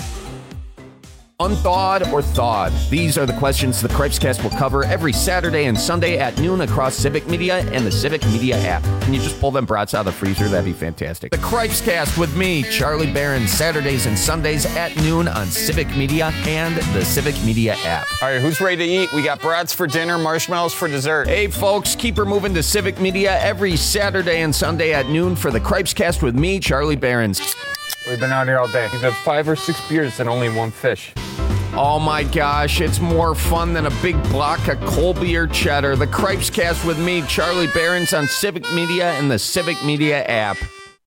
Unthawed or thawed? These are the questions the Cripescast will cover every Saturday and Sunday at noon across Civic Media and the Civic Media app. Can you just pull them brats out of the freezer? That'd be fantastic. The Cripescast with me, Charlie Behrens, Saturdays and Sundays at noon on Civic Media and the Civic Media app. All right, who's ready to eat? We got brats for dinner, marshmallows for dessert. Hey, folks, keep her moving to Civic Media every Saturday and Sunday at noon for the Cripescast with me, Charlie Behrens. We've been out here all day. We've had five or six beers and only one fish. Oh my gosh, it's more fun than a big block of Colby or cheddar. The Cripescast with me, Charlie Behrens, on Civic Media and the Civic Media app.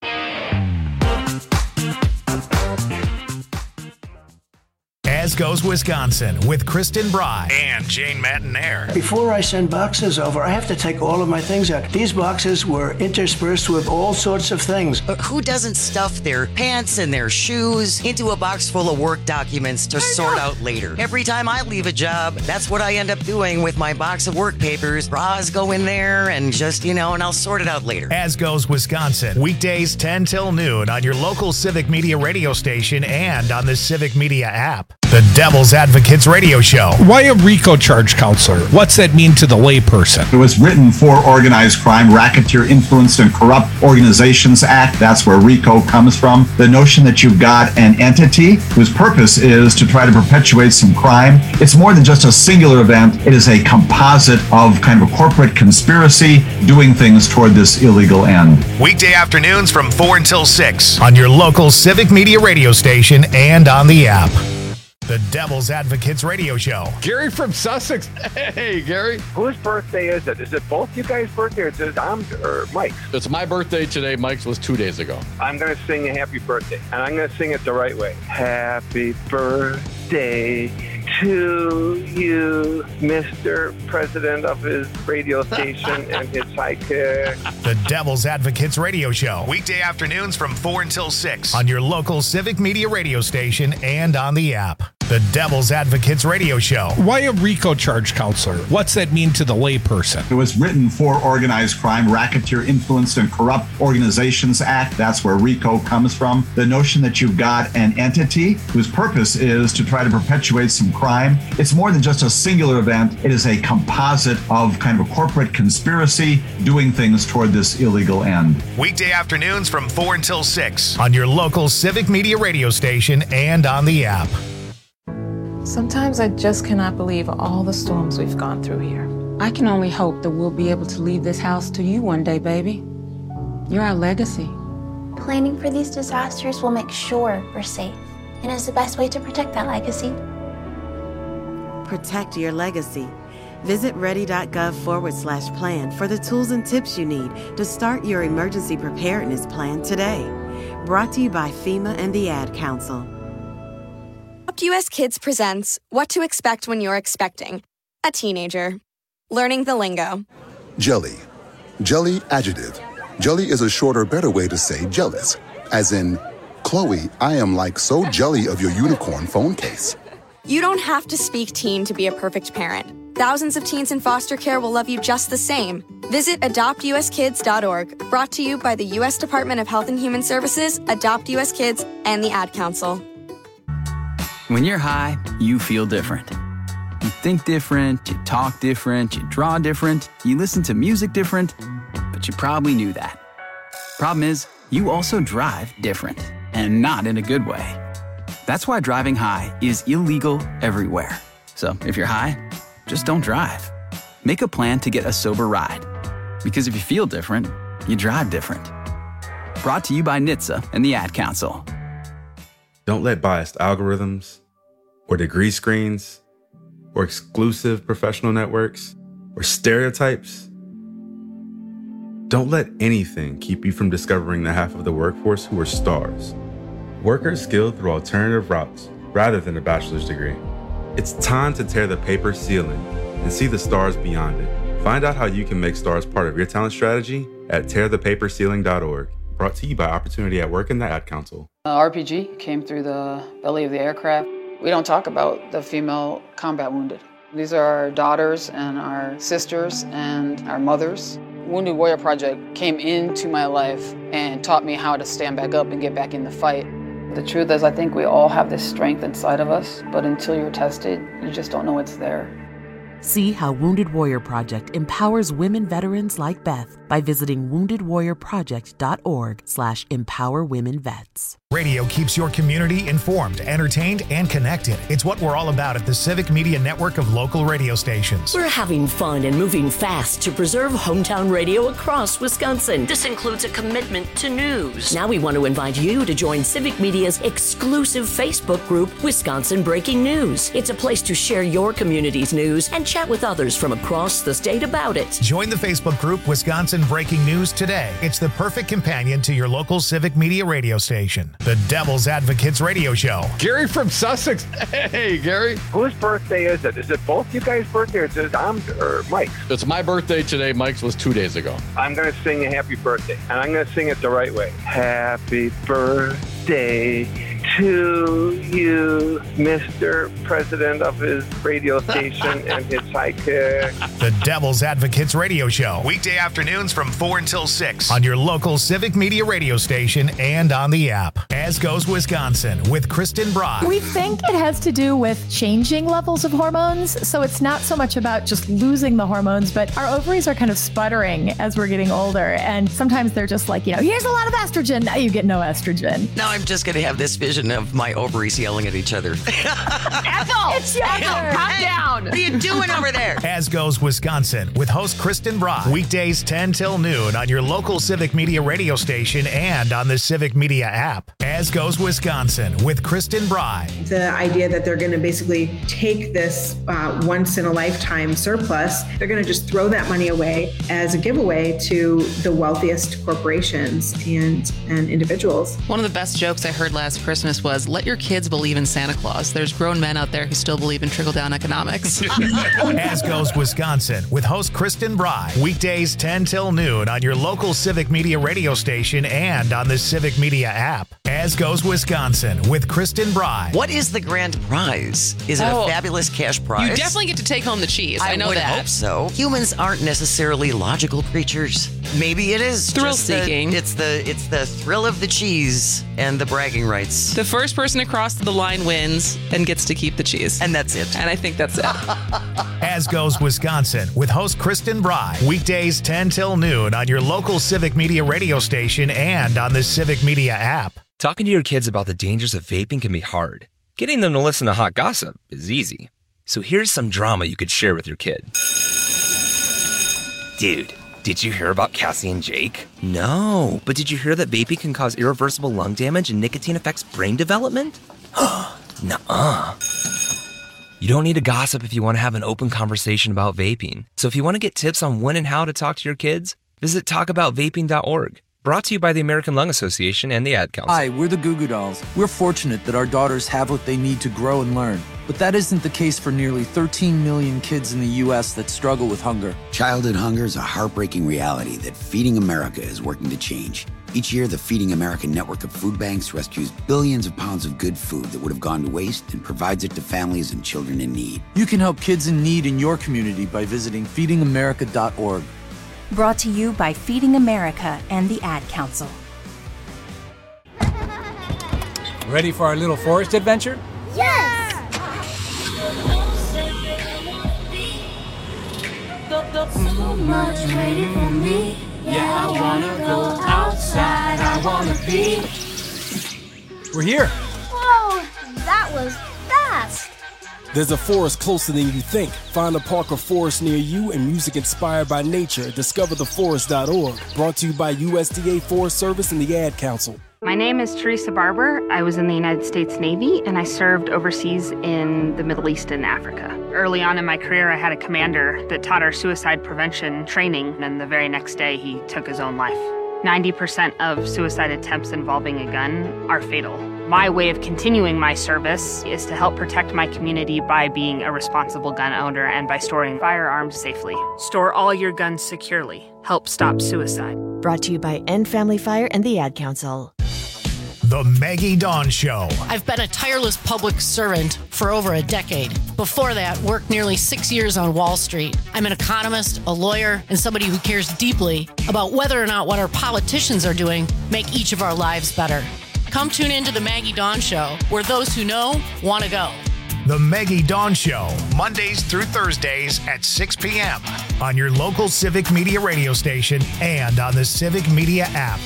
As Goes Wisconsin with Kristen Bry and Jane Matinaire. Before I send boxes over, I have to take all of my things out. These boxes were interspersed with all sorts of things. But who doesn't stuff their pants and their shoes into a box full of work documents to sort out later? Every time I leave a job, that's what I end up doing with my box of work papers. Bras go in there and just, you know, and I'll sort it out later. As Goes Wisconsin, weekdays ten till noon on your local Civic Media radio station and on the Civic Media app. The Devil's Advocates Radio Show. Why a RICO charge counselor? What's that mean to the layperson? It was written for Organized Crime, Racketeer Influenced and Corrupt Organizations Act. That's where RICO comes from. The notion that you've got an entity whose purpose is to try to perpetuate some crime. It's more than just a singular event. It is a composite of kind of a corporate conspiracy doing things toward this illegal end. Weekday afternoons from four until six on your local Civic Media radio station and on the app. The Devil's Advocates Radio Show. Gary from Sussex. Hey, Gary. Whose birthday is it? Is it both you guys' birthday or is it Dom's or Mike's? It's my birthday today. Mike's was two days ago. I'm going to sing a happy birthday, and I'm going to sing it the right way. Happy birthday to you, Mister President of his radio station and his sidekick. The Devil's Advocates Radio Show. Weekday afternoons from four until six on your local Civic Media radio station and on the app. The Devil's Advocates Radio Show. Why a RICO charge counselor? What's that mean to the layperson? It was written for Organized Crime, Racketeer Influenced and Corrupt Organizations Act. That's where RICO comes from. The notion that you've got an entity whose purpose is to try to perpetuate some crime. It's more than just a singular event. It is a composite of kind of a corporate conspiracy doing things toward this illegal end. Weekday afternoons from four until six on your local Civic Media radio station and on the app. Sometimes I just cannot believe all the storms we've gone through here. I can only hope that we'll be able to leave this house to you one day, baby. You're our legacy. Planning for these disasters will make sure we're safe, and is the best way to protect that legacy. Protect your legacy. Visit ready.gov forward slash plan for the tools and tips you need to start your emergency preparedness plan today. Brought to you by FEMA and the Ad Council. Adopt U S Kids presents What to Expect When You're Expecting a Teenager. Learning the lingo. Jelly. Jelly adjective. Jelly is a shorter, better way to say jealous. As in, Chloe, I am like so jelly of your unicorn phone case. You don't have to speak teen to be a perfect parent. Thousands of teens in foster care will love you just the same. Visit adopt u s kids dot org, brought to you by the U S Department of Health and Human Services, Adopt U S Kids, and the Ad Council. When you're high, you feel different. You think different, you talk different, you draw different, you listen to music different, but you probably knew that. Problem is, you also drive different, and not in a good way. That's why driving high is illegal everywhere. So if you're high, just don't drive. Make a plan to get a sober ride. Because if you feel different, you drive different. Brought to you by N H T S A and the Ad Council. Don't let biased algorithms, or degree screens, or exclusive professional networks, or stereotypes. Don't let anything keep you from discovering the half of the workforce who are stars. Workers skilled through alternative routes rather than a bachelor's degree. It's time to tear the paper ceiling and see the stars beyond it. Find out how you can make stars part of your talent strategy at tear the paper ceiling dot org. Brought to you by Opportunity at Work and the Ad Council. Uh, R P G came through the belly of the aircraft. We don't talk about the female combat wounded. These are our daughters and our sisters and our mothers. Wounded Warrior Project came into my life and taught me how to stand back up and get back in the fight. The truth is, I think we all have this strength inside of us, but until you're tested, you just don't know it's there. See how Wounded Warrior Project empowers women veterans like Beth by visiting wounded warrior project dot org slash empower women vets. Radio keeps your community informed, entertained, and connected. It's what we're all about at the Civic Media Network of local radio stations. We're having fun and moving fast to preserve hometown radio across Wisconsin. This includes a commitment to news. Now we want to invite you to join Civic Media's exclusive Facebook group, Wisconsin Breaking News. It's a place to share your community's news and chat with others from across the state about it. Join the Facebook group Wisconsin Breaking News today. It's the perfect companion to your local Civic Media radio station. The Devil's Advocates Radio Show. Gary from Sussex. Hey, Gary. Whose birthday is it? Is it both you guys' birthday or is it Dom's or Mike's? It's my birthday today. Mike's was two days ago. I'm going to sing a happy birthday, and I'm going to sing it the right way. Happy birthday to you, Mister President of his radio station and his sidekick. The Devil's Advocates Radio Show. Weekday afternoons from four until six on your local Civic Media radio station and on the app. As Goes Wisconsin with Kristen Brock. We think it has to do with changing levels of hormones. So it's not so much about just losing the hormones, but our ovaries are kind of sputtering as we're getting older. And sometimes they're just like, you know, here's a lot of estrogen. Now you get no estrogen. Now I'm just going to have this vision of my ovaries yelling at each other. Ethel! It's Ethel! Calm down! What are you doing over there? As Goes Wisconsin with host Kristen Brock. Weekdays ten till noon on your local Civic Media radio station and on the Civic Media app. As Goes Wisconsin with Kristen Brock. The idea that they're going to basically take this uh, once in a lifetime surplus, they're going to just throw that money away as a giveaway to the wealthiest corporations and, and individuals. One of the best jokes I heard last Christmas was, let your kids believe in Santa Claus. There's grown men out there who still believe in trickle-down economics. As Goes Wisconsin with host Kristen Brock. Weekdays ten till noon on your local Civic Media radio station and on the Civic Media app. As Goes Wisconsin with Kristen Brock. What is the grand prize? Is it Oh, a fabulous cash prize? You definitely get to take home the cheese. I, I know would that. hope so. Humans aren't necessarily logical creatures. Maybe it is Thrill just the- seeking. it's the it's the thrill of the cheese and the bragging rights. The first person across the line wins and gets to keep the cheese. And that's it. And I think that's it. As Goes Wisconsin with host Kristen Brock. Weekdays ten till noon on your local Civic Media radio station and on the Civic Media app. Talking to your kids about the dangers of vaping can be hard. Getting them to listen to hot gossip is easy. So here's some drama you could share with your kid. Dude, did you hear about Cassie and Jake? No, but did you hear that vaping can cause irreversible lung damage and nicotine affects brain development? Nuh-uh. You don't need to gossip if you want to have an open conversation about vaping. So if you want to get tips on when and how to talk to your kids, visit talk about vaping dot org. Brought to you by the American Lung Association and the Ad Council. Hi, we're the Goo Goo Dolls. We're fortunate that our daughters have what they need to grow and learn. But that isn't the case for nearly thirteen million kids in the U S that struggle with hunger. Childhood hunger is a heartbreaking reality that Feeding America is working to change. Each year, the Feeding America network of food banks rescues billions of pounds of good food that would have gone to waste and provides it to families and children in need. You can help kids in need in your community by visiting feeding america dot org. Brought to you by Feeding America and the Ad Council. Ready for our little forest adventure? Yes! So much waiting for me. Yeah, I wanna go outside. I wanna be. We're here. Whoa, that was fast. There's a forest closer than you think. Find a park or forest near you and music inspired by nature at discover the forest dot org. Brought to you by U S D A Forest Service and the Ad Council. My name is Teresa Barber. I was in the United States Navy and I served overseas in the Middle East and Africa. Early on in my career, I had a commander that taught our suicide prevention training, and the very next day he took his own life. ninety percent of suicide attempts involving a gun are fatal. My way of continuing my service is to help protect my community by being a responsible gun owner and by storing firearms safely. Store all your guns securely. Help stop suicide. Brought to you by End Family Fire and the Ad Council. The Maggie Dawn Show. I've been a tireless public servant for over a decade. Before that, worked nearly six years on Wall Street. I'm an economist, a lawyer, and somebody who cares deeply about whether or not what our politicians are doing make each of our lives better. Come tune in to the Maggie Dawn Show, where those who know want to go. The Maggie Dawn Show, Mondays through Thursdays at six p.m. on your local Civic Media radio station and on the Civic Media app.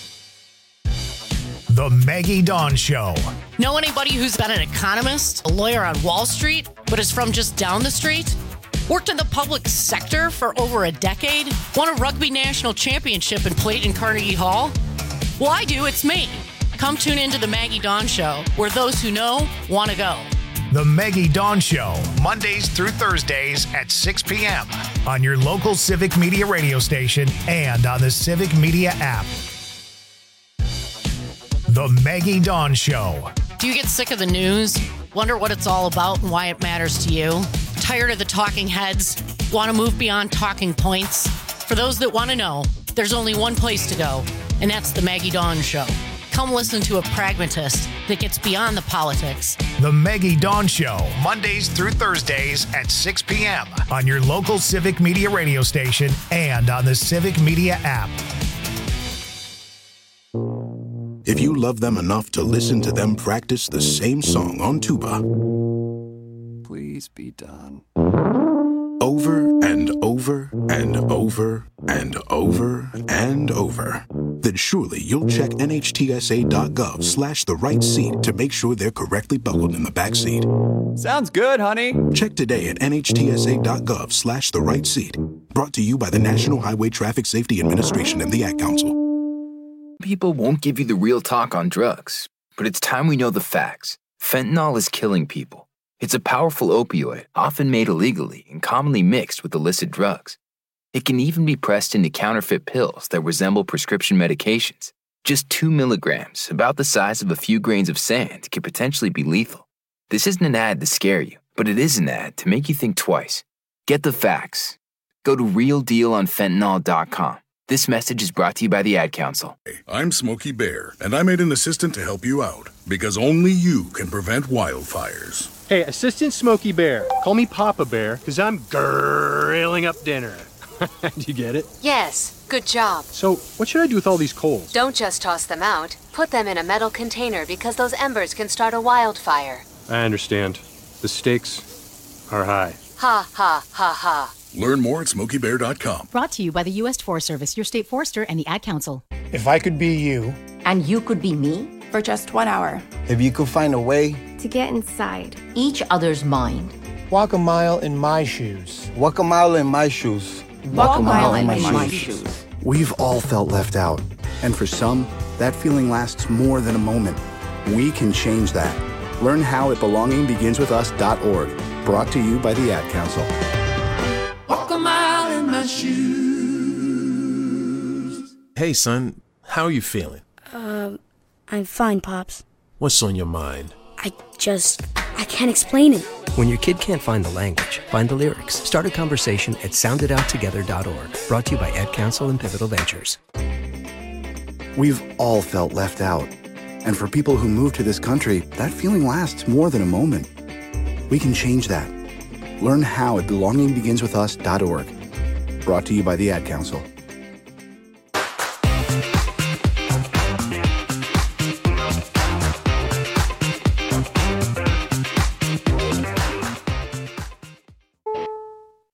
The Maggie Dawn Show. Know anybody who's been an economist, a lawyer on Wall Street, but is from just down the street? Worked in the public sector for over a decade? Won a rugby national championship and played in Carnegie Hall? Well, I do. It's me. Come tune into the Maggie Dawn Show, where those who know want to go. The Maggie Dawn Show, Mondays through Thursdays at six p.m. on your local Civic Media radio station and on the Civic Media app. The Maggie Dawn Show. Do you get sick of the news? Wonder what it's all about and why it matters to you? Tired of the talking heads? Want to move beyond talking points? For those that want to know, there's only one place to go, and that's the Maggie Dawn Show. Come listen to a pragmatist that gets beyond the politics. The Maggie Dawn Show, Mondays through Thursdays at six p.m. on your local Civic Media radio station and on the Civic Media app. If you love them enough to listen to them practice the same song on tuba, please be done. Over and over and over and over and over, then surely you'll check N H T S A dot gov slash the right seat to make sure they're correctly buckled in the back seat. Sounds good, honey. Check today at N H T S A dot gov slash the right seat. Brought to you by the National Highway Traffic Safety Administration and the Ad Council. People won't give you the real talk on drugs, but it's time we know the facts. Fentanyl is killing people. It's a powerful opioid, often made illegally and commonly mixed with illicit drugs. It can even be pressed into counterfeit pills that resemble prescription medications. Just two milligrams, about the size of a few grains of sand, can potentially be lethal. This isn't an ad to scare you, but it is an ad to make you think twice. Get the facts. Go to real deal on fentanyl dot com. This message is brought to you by the Ad Council. I'm Smokey Bear, and I made an assistant to help you out, because only you can prevent wildfires. Hey, Assistant Smokey Bear, call me Papa Bear, because I'm grilling up dinner. Do you get it? Yes, good job. So, what should I do with all these coals? Don't just toss them out. Put them in a metal container because those embers can start a wildfire. I understand. The stakes are high. Ha, ha, ha, ha. Learn more at smokey bear dot com. Brought to you by the U S Forest Service, your state forester, and the Ad Council. If I could be you. And you could be me? For just one hour. If you could find a way to get inside each other's mind. Walk a mile in my shoes. Walk a mile in my shoes. Walk a mile in my, my shoes. shoes. We've all felt left out. And for some, that feeling lasts more than a moment. We can change that. Learn how at belonging begins with us dot org. Brought to you by the Ad Council. Walk a mile in my shoes. Hey, son. How are you feeling? Um, I'm fine, Pops. What's on your mind? I just... I can't explain it. When your kid can't find the language, find the lyrics. Start a conversation at sound it out together dot org. Brought to you by Ad Council and Pivotal Ventures. We've all felt left out. And for people who move to this country, that feeling lasts more than a moment. We can change that. Learn how at belonging begins with us dot org. Brought to you by the Ad Council.